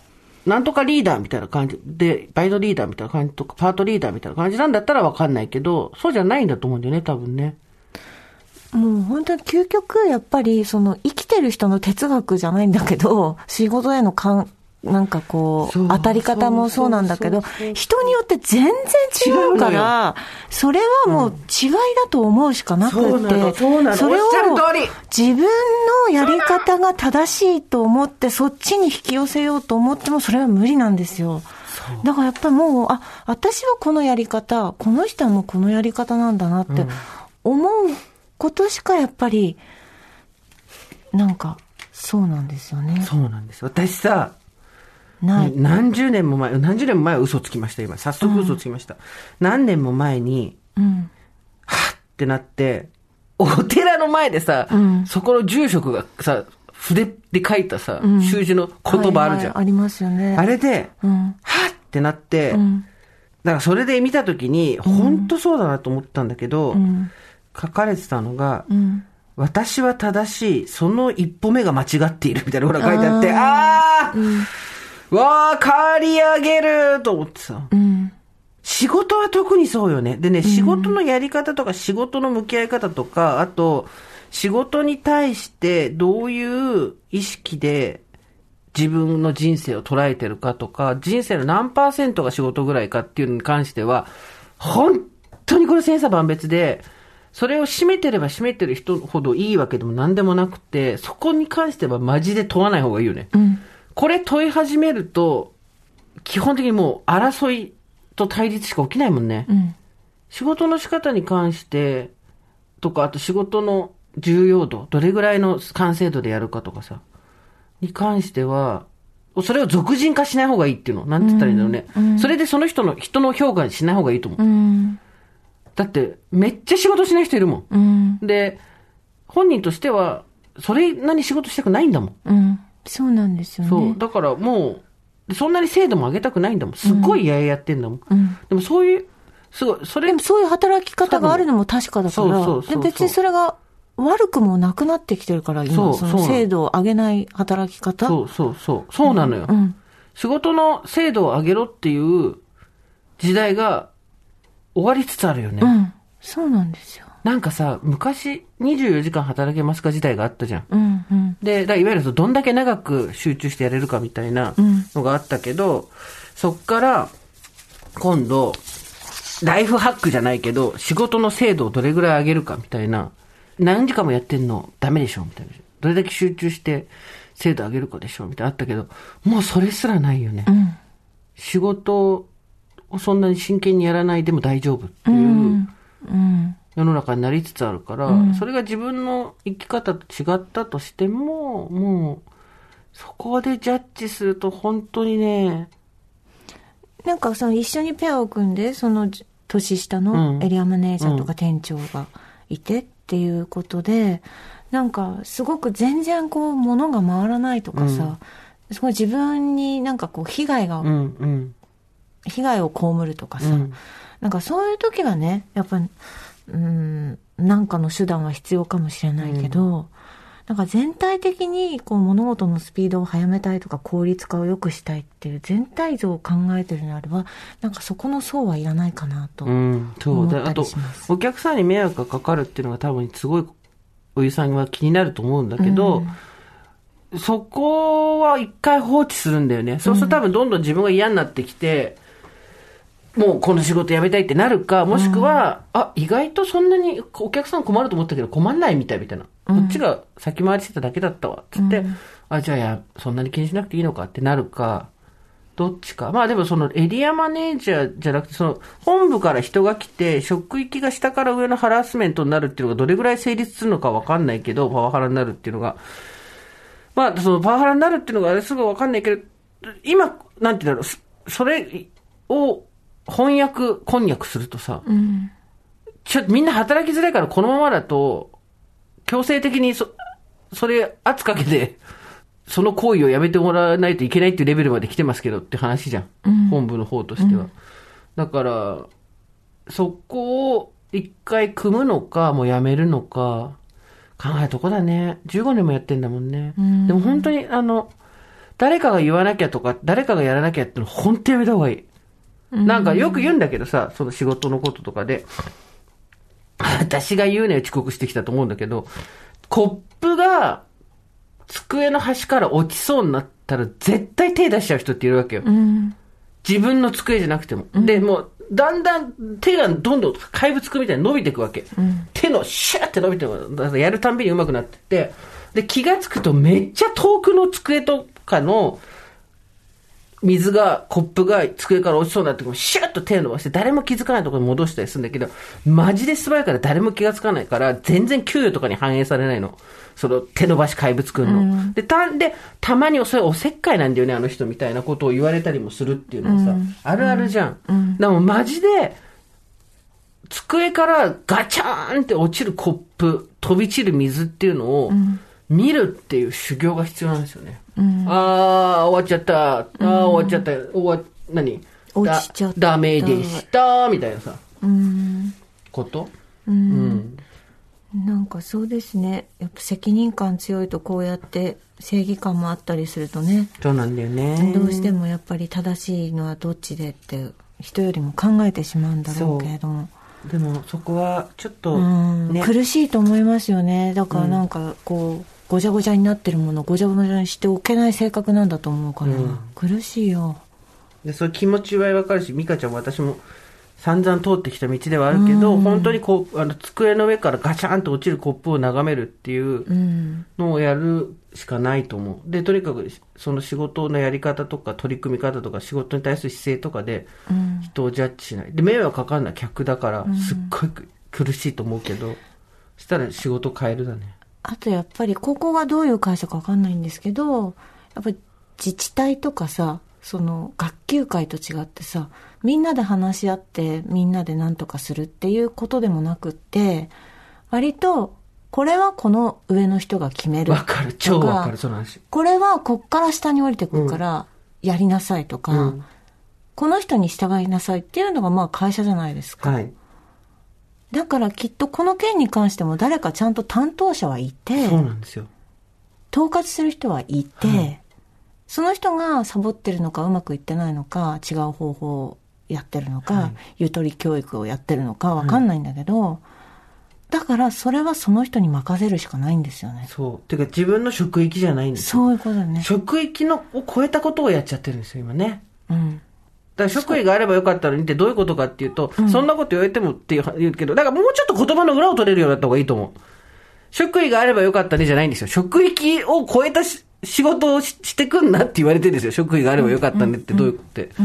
なんとかリーダーみたいな感じで、バイトリーダーみたいな感じとか、パートリーダーみたいな感じなんだったらわかんないけど、そうじゃないんだと思うんだよね、多分ね。 もう本当に究極、やっぱり、生きてる人の哲学じゃないんだけど、仕事へのなんかこう、当たり方もそうなんだけど、人によって全然違うから、それはもう違いだと思うしかなくって、それを自分のやり方が正しいと思って、そっちに引き寄せようと思っても、それは無理なんですよ。だからやっぱりもう、私はこのやり方、この人はもうこのやり方なんだなって思うことしかやっぱり、なんか、そうなんですよね。 そうなんです。私さ、何十年も前は嘘つきました、今。早速嘘つきました。何年も前に、はっってなって、お寺の前でさ、そこの住職がさ、筆で書いたさ、習字の言葉あるじゃん。 ありますよね。 あれで、はっってなって、だからそれで見たときに、本当そうだなと思ったんだけど、書かれてたのが、私は正しい、その一歩目が間違っているみたいなほら書いてあって、わー、刈り上げると思ってさ、仕事は特にそうよね。でね、仕事のやり方とか仕事の向き合い方とか、あと仕事に対してどういう意識で自分の人生を捉えてるかとか、人生の何%が仕事ぐらいかっていうのに関しては、本当にこれ千差万別で、それを占めてれば占めてる人ほどいいわけでも何でもなくて、そこに関してはマジで問わない方がいいよね。これ問い始めると、基本的にもう争いと対立しか起きないもんね。仕事の仕方に関してとか、あと仕事の重要度、どれぐらいの完成度でやるかとかさ、に関しては、それを俗人化しない方がいいっていうの。なんて言ったらいいんだろうね。それでその人の評価しない方がいいと思う。だって、めっちゃ仕事しない人いるもん。で、本人としては、それなに仕事したくないんだもん。 そうなんですよね。 そう。だからもう、そんなに精度も上げたくないんだもん。すっごいやってんだもん。でもそういう、すごい、 でもそういう働き方があるのも確かだから、で別にそれが悪くもなくなってきてるから、今、その精度を上げない働き方。 そうなのよ。仕事の精度を上げろっていう時代が終わりつつあるよね。 そうなんですよ。 なんかさ、昔24時間働けますか時代があったじゃん。で、いわゆるどんだけ長く集中してやれるかみたいなのがあったけど、そっから今度、ライフハックじゃないけど、仕事の精度をどれぐらい上げるかみたいな、何時間もやってんのダメでしょみたいな。どれだけ集中して精度上げるかでしょみたいなあったけど、もうそれすらないよね。仕事をそんなに真剣にやらないでも大丈夫っていう、世の中になりつつあるから、それが自分の生き方と違ったとしても、もう、そこでジャッジすると本当にね、 なんか一緒にペアを組んで、年下のエリアマネージャーとか店長がいてっていうことで、なんかすごく全然物が回らないとかさ、すごい自分になんか被害を被るとかさ、なんかそういう時はね、やっぱなんかの手段は必要かもしれないけど、なんか全体的に物事のスピードを速めたいとか効率化を良くしたいっていう全体像を考えてるのであれば、なんかそこの層はいらないかなと思ったりします。 あとお客さんに迷惑がかかるっていうのが多分すごいお湯さんは気になると思うんだけど、そこは一回放置するんだよね。そうすると多分どんどん自分が嫌になってきて、もうこの仕事辞めたいってなるか、もしくは、意外とそんなにお客さん困ると思ったけど困んないみたいな。こっちが先回りしてただけだったわ。つって、じゃあそんなに気にしなくていいのかってなるか、どっちか。まあでもエリアマネージャーじゃなくて、本部から人が来て、職域が下から上のハラスメントになるっていうのがどれぐらい成立するのかわかんないけど、パワハラになるっていうのが。まあパワハラになるっていうのがすぐわかんないけど、今、なんていうんだろう、それを、翻訳、こんにゃくするとさ、みんな働きづらいからこのままだと、強制的にそれ圧かけて、その行為をやめてもらわないといけないっていうレベルまで来てますけどって話じゃん。本部の方としては。だから、そこを一回組むのか、もうやめるのか、考えるとこだね。15年もやってんだもんね。でも本当に、 誰かが言わなきゃとか、誰かがやらなきゃっての本当やめた方がいい。なんかよく言うんだけどさ、その仕事のこととかで、私が言うね遅刻してきたと思うんだけど、コップが机の端から落ちそうになったら絶対手出しちゃう人っているわけよ。自分の机じゃなくても。で、もう、だんだん手がどんどん怪物くみたいに伸びていくわけ。手のシューって伸びていく。だからやるたんびに上手くなってって、で、気がつくとめっちゃ遠くの机とかの水が、コップが机から落ちそうになってシュッと手を伸ばして誰も気づかないところに戻したりするんだけど、マジで素早いから誰も気がつかないから、全然給与とかに反映されないの。その手伸ばし怪物くんの。で、たまにそれおせっかいなんだよね、あの人みたいなことを言われたりもするっていうのはさ、あるあるじゃん。でもマジで、机からガチャーンって落ちるコップ、飛び散る水っていうのを見るっていう修行が必要なんですよね。あー、終わっちゃった。終わっちゃった。何落ちちゃった。 ダメでした。みたいなさ。こと。 なんかそうですね。やっぱ責任感強いとこうやって正義感もあったりするとね。 そうなんだよね。 どうしてもやっぱり正しいのはどっちでって人よりも考えてしまうんだろうけれども。 でもそこはちょっと、ね、 苦しいと思いますよね。だからなんかこう、ごちゃごちゃになってるものをごちゃごちゃにしておけない性格なんだと思うから、苦しいよ。 でそういう気持ちはわかるし、美香ちゃんも私も散々通ってきた道ではあるけど、本当にこう机の上からガチャンと落ちるコップを眺めるっていうのをやるしかないと思う。で、とにかくその仕事のやり方とか取り組み方とか仕事に対する姿勢とかで人をジャッジしない。で、迷惑かかんない客だからすっごい苦しいと思うけど、したら仕事変えるだね。 あとやっぱりここがどういう会社か分かんないんですけど、やっぱり自治体とかさ、その学級会と違ってさ、みんなで話し合ってみんなで何とかするっていうことでもなくって、割とこれはこの上の人が決める。 わかる、超わかる、その話。 これはこっから下に降りてくるからやりなさいとか、この人に従いなさいっていうのがまあ会社じゃないですか。はい。だからきっとこの件に関しても誰かちゃんと担当者はいて、 そうなんですよ。 統括する人はいて、その人がサボってるのかうまくいってないのか、違う方法をやってるのか、ゆとり教育をやってるのかわかんないんだけど、だからそれはその人に任せるしかないんですよね。 そう。てか自分の職域じゃないんですよ。 そういうことだね。 職域を超えたことをやっちゃってるんですよ、今ね。だから職位があればよかったのにってどういうことかっていうと、そんなこと言われてもって言うけど、だからもうちょっと言葉の裏を取れるようになった方がいいと思う。職位があればよかったねじゃないんですよ。職域を超えた仕事をしてくんなって言われてるんですよ。職位があればよかったねってどういうことって。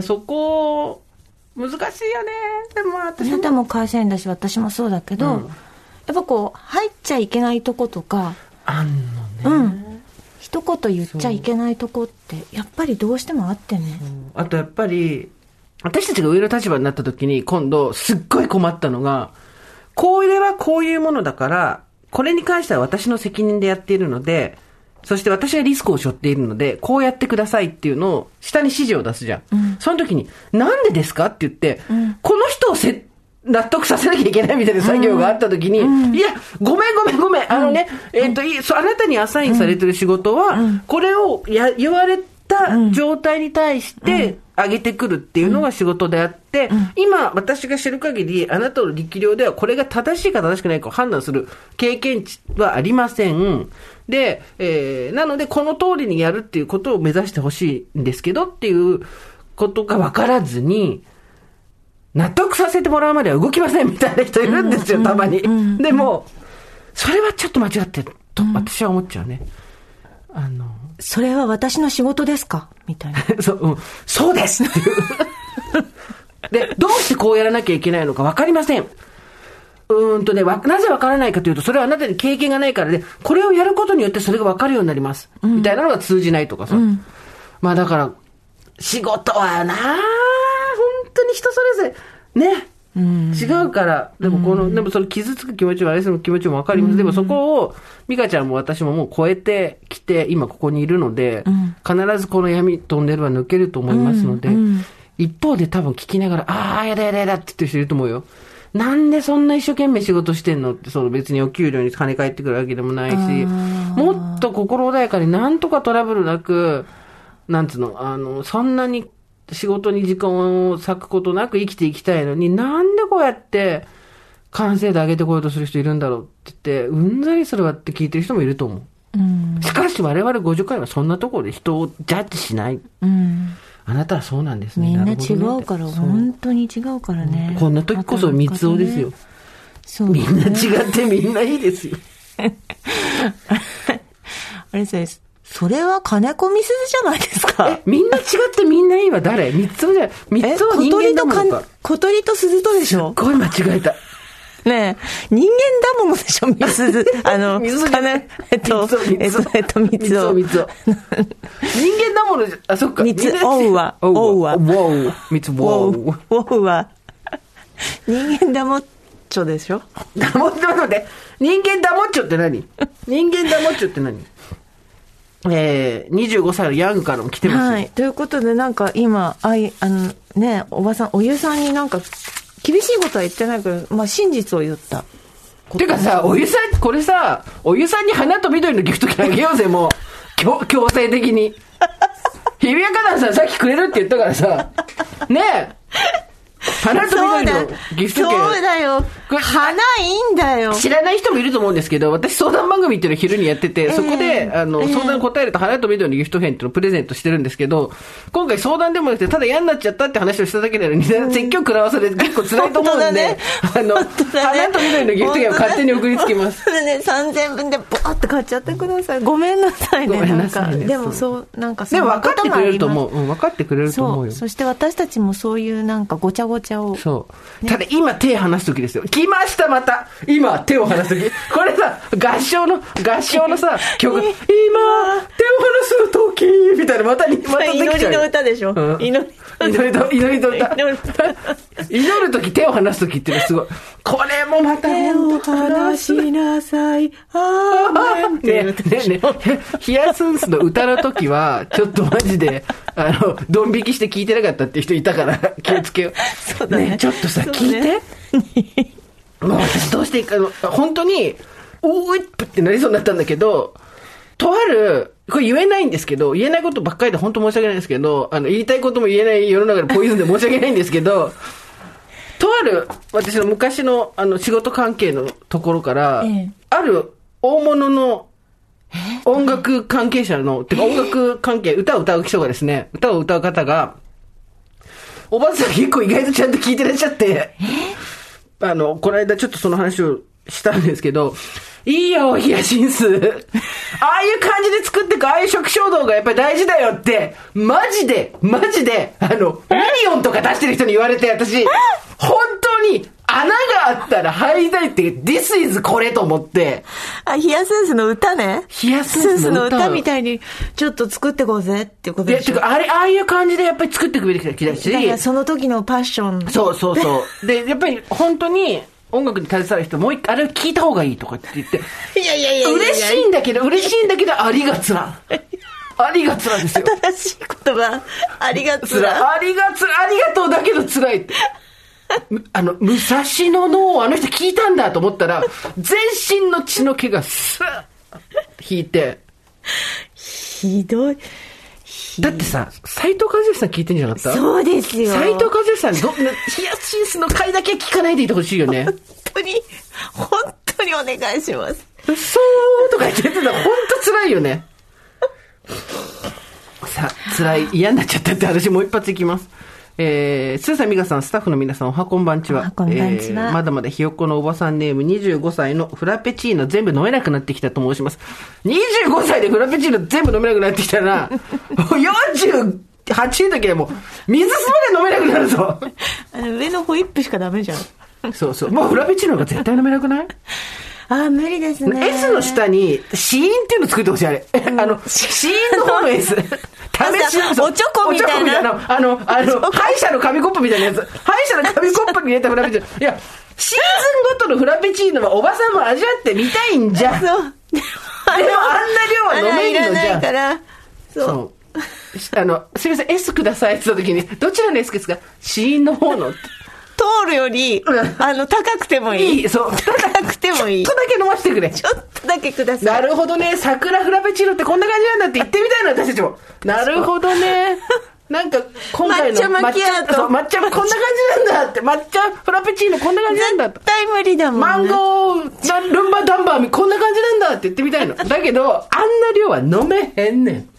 そこ、難しいよね。でも私も。あなたも会社員だし、私もそうだけど、やっぱこう、入っちゃいけないとことか、 あんのね。 一言言っちゃいけないとこってやっぱりどうしてもあってね。 あとやっぱり私たちが上の立場になった時に今度すっごい困ったのが、これはこういうものだからこれに関しては私の責任でやっているので、そして私はリスクを背負っているのでこうやってくださいっていうのを下に指示を出すじゃん。その時になんでですかって言って、この人を納得させなきゃいけないみたいな作業があったときに、いや、ごめん。あなたにアサインされてる仕事は、これを言われた状態に対して上げてくるっていうのが仕事であって、今私が知る限り、あなたの力量ではこれが正しいか正しくないかを判断する経験値はありません。で、なのでこの通りにやるっていうことを目指してほしいんですけどっていうことが分からずに、納得させてもらうまでは動きませんみたいな人いるんですよ、たまに。でも、それはちょっと間違ってると私は思っちゃうね。 それは私の仕事ですかみたいな。 そうですっていう。で、どうしてこうやらなきゃいけないのか分かりません。なぜ分からないかというと、それはあなたに経験がないからで、これをやることによってそれが分かるようになります。みたいなのが通じないとかさ。まあだから、仕事はな本当に人それぞれね、違うから。でもその傷つく気持ちもあれする気持ちもわかります。でもそこを美香ちゃんも私ももう超えてきて今ここにいるので、必ずこの闇トンネルは抜けると思いますので、一方で多分聞きながらやだって言ってる人いると思うよ。なんでそんな一生懸命仕事してんのって、別にお給料に跳ね返ってくるわけでもないし、もっと心穏やかになんとかトラブルなくなんつうの、そんなに仕事に時間を割くことなく生きていきたいのに、なんでこうやって完成度上げてこようとする人いるんだろうって言って、うんざりそれはって聞いてる人もいると思う。しかし我々50回はそんなところで人をジャッジしない。あなたはそうなんですね。 みんな違うから、本当に違うからね。 こんな時こそ三つ男ですよ。そうね、みんな違ってみんないいですよ。 あれです。それは金子みすずじゃないですか。 みんな違ってみんないいは誰？三つ男じゃない。三つ男人間だもんか。 小鳥と鈴とでしょ。 すっごい間違えた。 ねえ、人間だものでしょ、みすず。三つ男。 人間だものじゃ、あ、そっか。 三つ男は。 三つ男は。人間だもっちょでしょ。 だもっちょで。人間だもっちょって何？人間だもっちょって何？25歳のヤングからも来てますよ。 はい。ということで、なんか今、ね、おばさん、おゆさんになんか、厳しいことは言ってないけど、まあ真実を言った。 てかさ、おゆさん、これさ、おゆさんに花と緑のギフト券あげようぜ、もう。強制的に。日比谷花壇さんさっきくれるって言ったからさ。ねえ。花と緑のギフト券。 そうだよ。花いいんだよ。 知らない人もいると思うんですけど、私相談番組っていうのを昼にやってて、そこで、相談答えると花と緑のギフト券っていうのをプレゼントしてるんですけど、今回相談でもなくて、ただ嫌になっちゃったって話をしただけなのに、説教食らわされて結構辛いと思うんで、花と緑のギフト券を勝手に送りつけます。 それね、3000分でボーって買っちゃってください。ごめんなさいね。 ごめんなさいね。 でもそう、なんかでも分かってくれると思う。分かってくれると思うよ。 そして私たちもそういうなんかごちゃごちゃを。 そう。ただ今手離す時ですよ。来ましたまた今手を離す時。これさ、合唱のさ、曲。今手を離す時みたいなまたできちゃう。 祈りの歌でしょ。祈りの歌。 祈る時手を離す時っていうのはすごい。これもまた手を離しなさい。 ねヒヤスンスの歌の時はちょっとマジでドン引きして聞いてなかったっていう人いたから気をつけよう。 そうだね。 ちょっとさ、聞いて。もう私どうしていいか、本当に、おーいってなりそうになったんだけど、とある、これ言えないんですけど、言えないことばっかりで本当申し訳ないんですけど、言いたいことも言えない世の中でポイズンで申し訳ないんですけど、とある、私の昔の仕事関係のところから、ある大物の音楽関係者の、てか音楽関係、歌を歌う人がですね、歌を歌う方が、おばあさん結構意外とちゃんと聞いてらっしゃって、この間ちょっとその話をしたんですけど、いいよ、ヒヤシンス。ああいう感じで作ってく、ああいう初期衝動がやっぱり大事だよって、マジで、ミリオンとか出してる人に言われて、私、本当に穴があったら入りたいって、This is これと思って。 ヒヤスンスの歌ね。 ヒヤスンスの歌みたいに、ちょっと作ってこうぜっていうことでしょ。 いや、てか、ああいう感じでやっぱり作っていくべきだし。 だからその時のパッション。 そう。で、やっぱり本当に、音楽に携わる人もう一回あれを聞いた方がいいとかって言って。 いや。 嬉しいんだけど、ありがつら。ありがつらですよ。 新しい言葉。ありがつら。 ありがとうだけど辛いって。武蔵野のあの人聞いたんだと思ったら、全身の血の毛がスーッ引いて。 ひどい。 だってさ、斉藤和義さん聞いてんじゃなかった？ そうですよ。 斉藤和義さん、ヒヤシンスの回だけ聞かないでいてほしいよね。 本当にお願いします。 そうとか言ってたら本当辛いよね。さあ、辛い、嫌になっちゃったって話もう一発いきます。スーさん、ミカさん、スタッフの皆さん、おはこんばんちは。 こんばんちは。 まだまだひよっこのおばさんネーム25歳のフラペチーノ全部飲めなくなってきたと申します。25歳でフラペチーノ全部飲めなくなってきたら、48の時はもう、水すまで飲めなくなるぞ。 上のホイップしかダメじゃん。 そう。もうフラペチーノが絶対飲めなくない？ 無理ですね。 S の下に、シーンっていうの作ってほしい、あれ。シーンの方の S。試しおちょこみたいな。 歯医者の紙コップみたいなやつ。歯医者の紙コップに入れたフラペチーノ。いや、シーズンごとのフラペチーノはおばさんも味わってみたいんじゃん。そう。でもあんな量は飲めるのじゃん。 から。そう。 すみません、S くださいって言った時に、どちらの S ですか？シーンの方の。 通るより、高くてもいい。 そう。 高くてもいい。 ちょっとだけ飲ませてくれ。 ちょっとだけください。 なるほどね。桜フラペチーノってこんな感じなんだって言ってみたいな、私たちも。なるほどね。なんか、今回の抹茶マキアート。 抹茶こんな感じなんだって。抹茶フラペチーノこんな感じなんだって。 絶対無理だもんね。 マンゴー、ルンバダンバーこんな感じなんだって言ってみたいの。だけど、あんな量は飲めへんねん。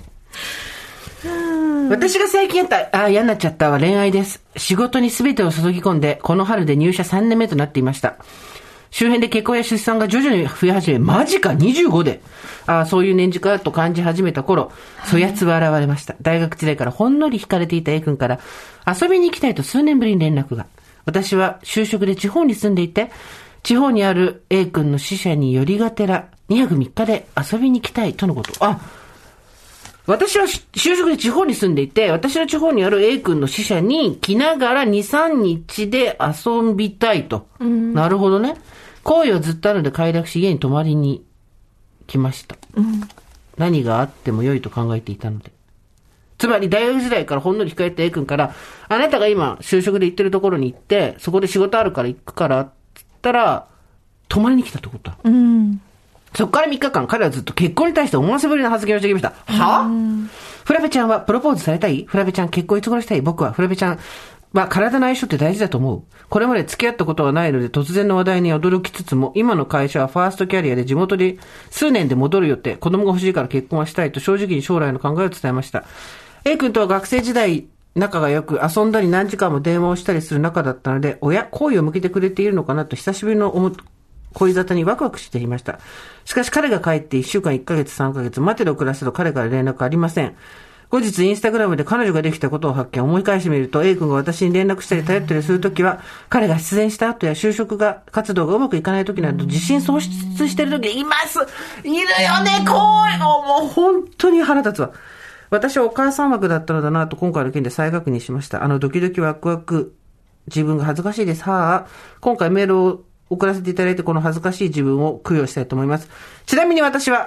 私が最近やった嫌になっちゃったは恋愛です。仕事に全てを注ぎ込んでこの春で入社3年目となっていました。周辺で結婚や出産が徐々に増え始め、マジか25でそういう年次かと感じ始めた頃、そやつは現れました。大学時代からほんのり惹かれていた A 君から遊びに行きたいと数年ぶりに連絡が。私は就職で地方に住んでいて、地方にある A 君の支社に寄りがてら2泊3日で遊びに行きたいとのこと。私は就職で地方に住んでいて、私の地方にある A 君の支社に来ながら2、3日で遊びたいと。なるほどね。好意はずっとあるので快諾し、家に泊まりに来ました。何があっても良いと考えていたので。つまり大学時代からほんのり控えた A 君から、あなたが今就職で行ってるところに行って、そこで仕事あるから行くからって言ったら、泊まりに来たってことだ。そこから3日間、彼はずっと結婚に対して思わせぶりな発言をしてきました。フラペちゃんはプロポーズされたい？フラペちゃん結婚いつ頃したい？僕はフラペちゃんは体の相性って大事だと思う。これまで付き合ったことはないので突然の話題に驚きつつも、今の会社はファーストキャリアで地元で数年で戻る予定、子供が欲しいから結婚はしたいと正直に将来の考えを伝えました。A 君とは学生時代仲が良く、遊んだり何時間も電話をしたりする仲だったので、好意を向けてくれているのかなと久しぶりの恋沙汰にワクワクしていました。しかし彼が帰って1週間1ヶ月3ヶ月待てど暮らせど彼から連絡ありません。後日インスタグラムで彼女ができたことを発見、思い返してみると A 君が私に連絡したり頼ったりするときは、彼が出演した後や就職活動がうまくいかないときなど自信喪失しているときいるよね、もう本当に腹立つわ。私はお母さん枠だったのだなと今回の件で再確認しました。ドキドキワクワク、自分が恥ずかしいです。今回メールを送らせていただいてこの恥ずかしい自分を供養したいと思います。ちなみに私は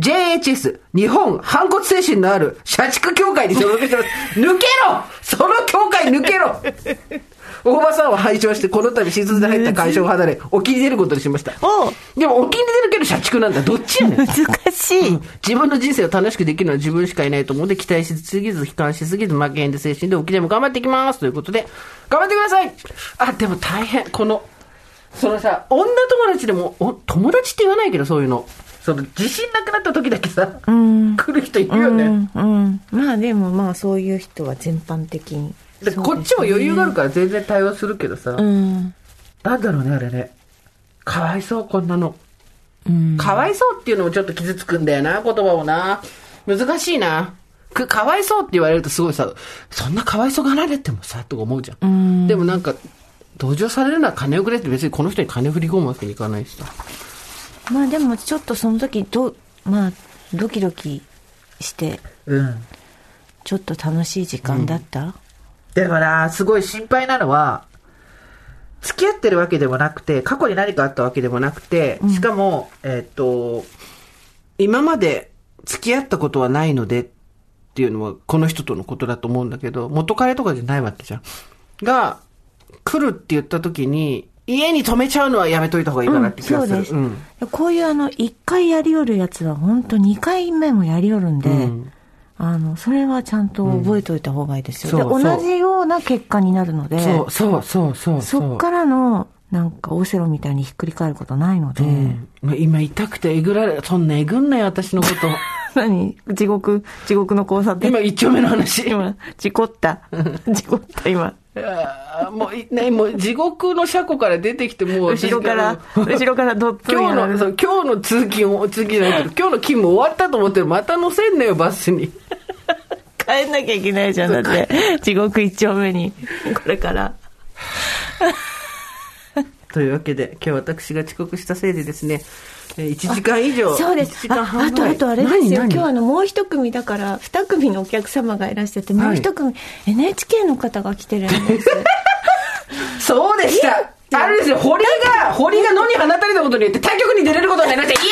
JHS 日本反骨精神のある社畜協会に所属してます。抜けろ、その協会抜けろ。大場さんは廃止してこの度新卒で入った会社を離れ沖に出ることにしました。でも沖に出るけど社畜なんだ。どっちやねん。 難しい、 自分の人生を楽しくできるのは自分しかいないと思うので、期待しすぎず悲観しすぎず負けへんで精神で沖でも頑張っていきますということで、頑張ってください。でも大変。そのさ、女友達でも、友達って言わないけど、そういうの。自信なくなった時だけさ、来る人いるよね。 まあでもそういう人は全般的に。 こっちも余裕があるから全然対応するけどさ。なんだろうね、あれね。かわいそう、こんなの。かわいそうっていうのもちょっと傷つくんだよな、言葉をな。難しいな。かわいそうって言われるとすごいさ、そんなかわいそうがられてもさ、とか思うじゃん。でもなんか、同情されるのは金をくれって別にこの人に金振り込むわけにいかないしさ。 でもちょっとその時ドキドキして、ちょっと楽しい時間だった？ だからすごい心配なのは、付き合ってるわけでもなくて、過去に何かあったわけでもなくて、しかも今まで付き合ったことはないのでっていうのはこの人とのことだと思うんだけど、元彼とかじゃないわけじゃん。が来るって言った時に家に泊めちゃうのはやめといた方がいいかなって気がする。 そうです。こういう1回やりよるやつは本当2回目もやりよるんで、それはちゃんと覚えておいた方がいいですよ。で同じような結果になるので、そっからのなんかオセロみたいにひっくり返ることないので、 今痛くてそんなえぐんない私のこと。 何？地獄の交差点。 今一丁目の話。 今事故った今。 もう地獄の車庫から出てきて、もう後ろからどっつ今日の通勤じゃないけど、今日の勤務終わったと思ってる。また乗せんのよバスに。 帰んなきゃいけないじゃん、だって地獄一丁目にこれからというわけで今日私が遅刻したせいでですね、1時間以上。 そうです。あとあれですよ、今日もう一組だから2組のお客様がいらっしゃって、もう一組、NHK の方が来てるんですそうでした。あれですよ、堀が野に放たれたことによって他局に出れることになりました。イエ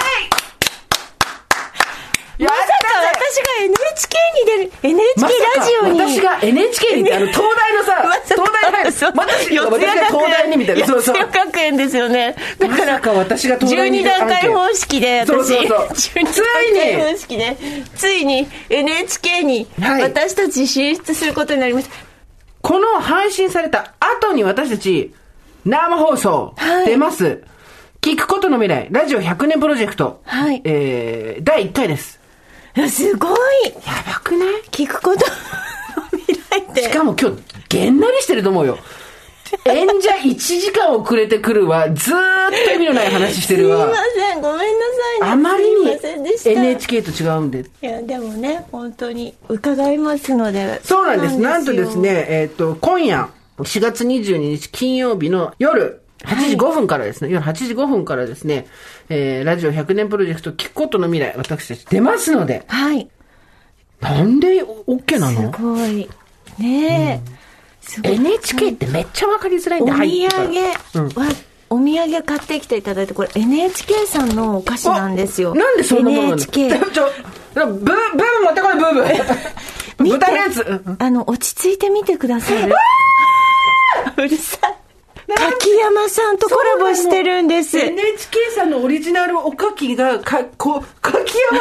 ーイ。 まさか私が NHK に出る、NHK ラジオに、 私が NHK に東大のさ、東大に入る。私私が東大にみたいな。 そうそう。八代学園ですよね。だから、 まさか私が東大に。 12段階方式で、私。 そう。 12段階方式で、ついに NHK に私たち進出することになりました。 この配信された後に私たち、生放送出ます。聞くことの未来、ラジオ100年プロジェクト。 はい。 第1回です。 すごい。 やばくない？ 聞くことの未来って。 しかも今日、げんなりしてると思うよ。演者1時間遅れてくるわ。ずーっと意味のない話してるわ。 すいません、ごめんなさい、ね。 あまりに NHK と違うんで。 いや、でもね、本当に伺いますので。 そうなんです。なんとですね、今夜、4月22日金曜日の夜、8時5分からですね、夜8時5分からですね、ラジオ100年プロジェクト聞くことの未来、私たち出ますので。 はい。 なんで OK なの？ すごい。ねえ。 NHK ってめっちゃわかりづらいんで、 お土産は、お土産買ってきていただいて、これ NHK さんのお菓子なんですよ。 なんでそんなものなの？ NHK。 ブーブ持ってこい、ブーブー。豚のやつ。 落ち着いてみてください。うるさい。柿山さんとコラボしてるんです。 NHK さんのオリジナルおかきが、柿山手見ろ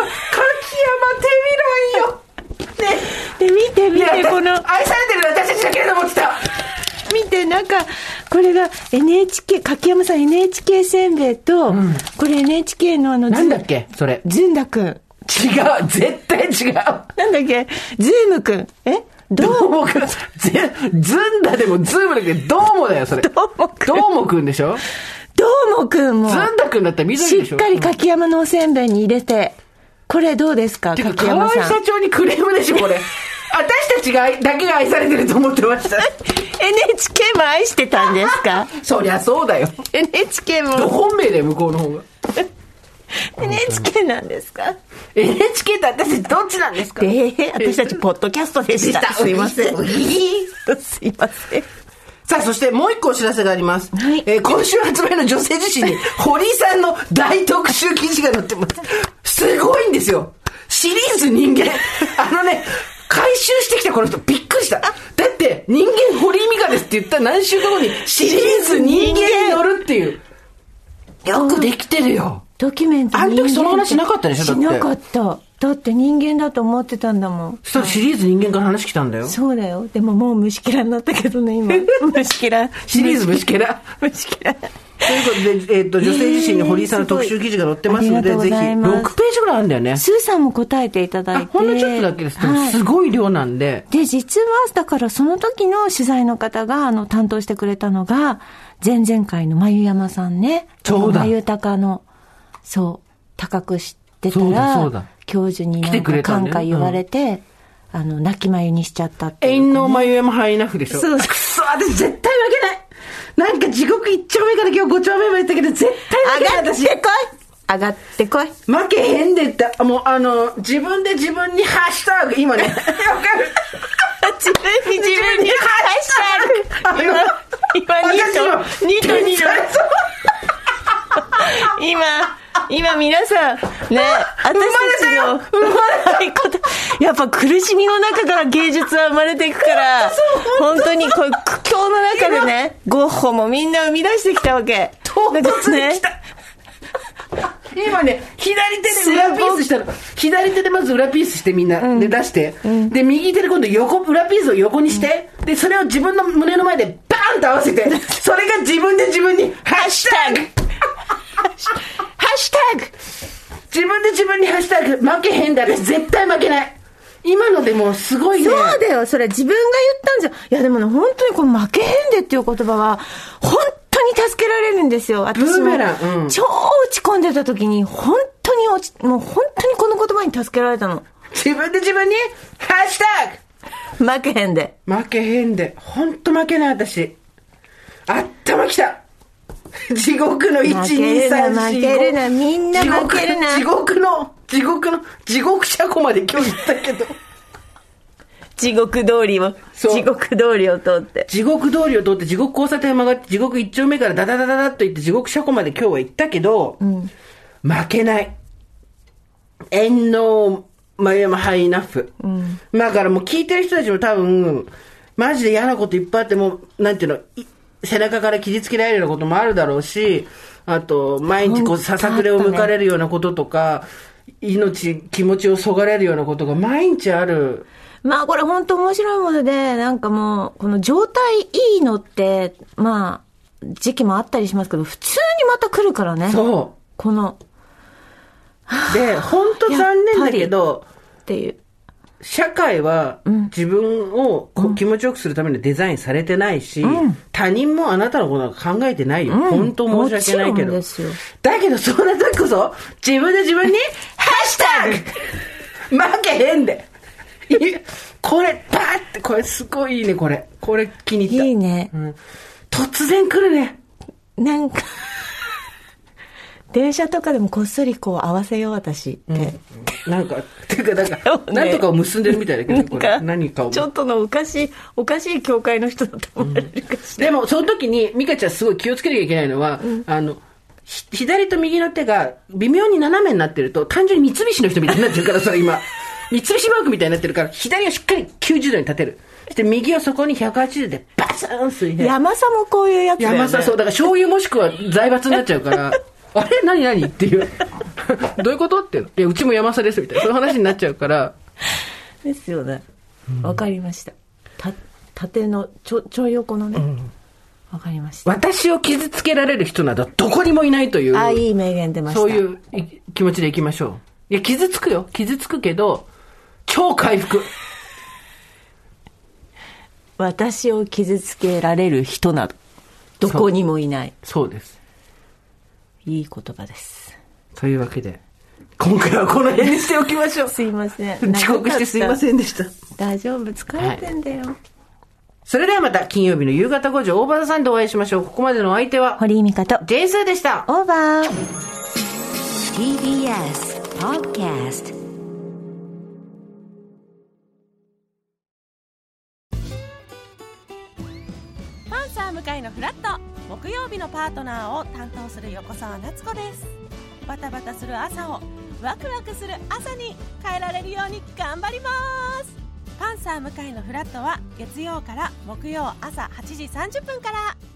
んよ。 で、見て、この。 愛されてる私たちだけれどもってた。 見て、これが NHK、柿山さん NHK せんべいと、これ NHK のなんだっけそれ。 ずんだくん。 違う、絶対違う。 なんだっけズームくん。 どうもくん。ずんだでもズームだけど、どうもだよ、それ。どうもくんでしょ？ どうもくんも。 ずんだくんだったら緑でしょ？ しっかり柿山のおせんべいに入れて。これどうですか？柿山さん。 河合社長にクレームでしょ、これ。私たちだけが愛されてると思ってました。 NHK も愛してたんですか？ そりゃそうだよ。 NHK も。 本命だよ、向こうの方が。 NHK なんですか？ NHK って私たちどっちなんですか？ 私たちポッドキャストでした。すいません。すいません。 さあ、そしてもう一個お知らせがあります。 はい。 今週発売の女性自身に、堀井さんの大特集記事が載ってます。すごいんですよ。シリーズ人間。回収してきたこの人びっくりした。だって、人間堀井美香ですって言ったら何週間後にシリーズ人間に乗るっていう。よくできてるよ。 ドキュメント。 あの時その話なかったでしょ？だって。 しなかった。だって人間だと思ってたんだもん。 そしたらシリーズ人間から話来たんだよ。 そうだよ。でももう虫けらになったけどね、今。虫けら。 シリーズ虫けら。 虫けら。 ということで、女性自身に堀井さんの特集記事が載ってますので、ぜひ、6ページぐらいあるんだよね。 スーさんも答えていただいて。 ほんのちょっとだけです。でもすごい量なんで。 で、実は、だからその時の取材の方が、担当してくれたのが、前々回の眉山さんね。 そうだ。 眉高の、そう、高くしてたら、教授になんか感化言われて、泣き眉にしちゃったっていう、 遠納眉山ハイナフでしょ。 そう。 くそ、私絶対負けない。なんか地獄1丁目から今日5丁目まで行ったけど、絶対負けない。 上がってこい。 負けへんでって、もう自分で自分にハッシュタグ、今ね。わかる自分にハッシュタグ。今2と2の。今皆さん、ね、私たちのやっぱ苦しみの中から芸術は生まれていくから、本当にこういう苦境の中でね、ゴッホもみんな生み出してきたわけ。 だからね。今ね、左手で裏ピースしたの。左手でまず裏ピースしてみんな、で出して、で、右手で今度裏ピースを横にして、で、それを自分の胸の前でバーンと合わせて、それが自分で自分に、ハッシュタグハッシュタグ自分で自分にハッシュタグ負けへんだね。絶対負けない。今のでもすごいね。 そうだよ。それ自分が言ったんじゃ。いやでもね、本当にこの負けへんでっていう言葉は、本当に助けられるんですよ。私も、超落ち込んでた時に、本当にもう本当にこの言葉に助けられたの。 自分で自分に、ハッシュタグ負けへんで。 負けへんで。本当負けない私。頭きた。地獄の1、2、3、4、5。 負けるな、みんな負けるな。 地獄車庫まで今日行ったけど。 地獄通りを通って。 地獄通りを通って、地獄交差点を曲がって、地獄1丁目からダダダダダッと行って、地獄車庫まで今日は行ったけど、負けない。遠納眉山ハイナッフ。だからもう聞いてる人たちも多分、マジで嫌なこといっぱいあっても、なんていうの、 背中から傷つけられるようなこともあるだろうし、あと、毎日こう、ささくれを向かれるようなこととか、気持ちをそがれるようなことが毎日ある。 まあこれ本当面白いもので、なんかもう、この状態いいのって、まあ、時期もあったりしますけど、普通にまた来るからね。 そう。 この。 で、本当残念だけど、 っていう。 社会は自分を気持ちよくするためにデザインされてないし、他人もあなたのことなんか考えてないよ。本当申し訳ないけど。だけどそんな時こそ、自分で自分に、ハッシュタグ負けへんで。これ、パーって、これすごいいいね、これ。これ気に入った。 いいね。 突然来るね。 なんか、電車とかでもこっそりこう合わせよう、私って。 なんか、ていうか、なんとかを結んでるみたいだけど、これ何かを。 ちょっとのおかしい教会の人だと思われるかしら。 でも、その時に、ミカちゃんすごい気をつけなきゃいけないのは、左と右の手が微妙に斜めになってると、単純に三菱の人みたいになってるから、それ今。三菱マークみたいになってるから、左をしっかり90度に立てる。そして右をそこに180度でバツン水平。 山さもこういうやつだよね。 山さ、そう。だから醤油もしくは財閥になっちゃうから、あれ何っていう。どういうことっていうの。いや、うちも山さですみたいな。そういう話になっちゃうから。 ですよね。わかりました。縦の、ちょい横のね。わかりました。 私を傷つけられる人などどこにもいないという。 あ、いい名言出ました。 そういう気持ちでいきましょう。いや、傷つくよ。傷つくけど、超回復。 私を傷つけられる人などどこにもいない。 そうです。 いい言葉です。 というわけで、今回はこの辺にしておきましょう。 すいません。遅刻してすいませんでした。 大丈夫、疲れてんだよ。 それではまた金曜日の夕方5時、大場さんでお会いしましょう。ここまでのお相手は、 堀井美香とジェイスーでした。 オーバー。 TBS Podcast。 パンサー向井のフラット、木曜日のパートナーを担当する横澤夏子です。バタバタする朝をワクワクする朝に変えられるように頑張ります。パンサー向井のフラットは月曜から木曜朝8時30分から。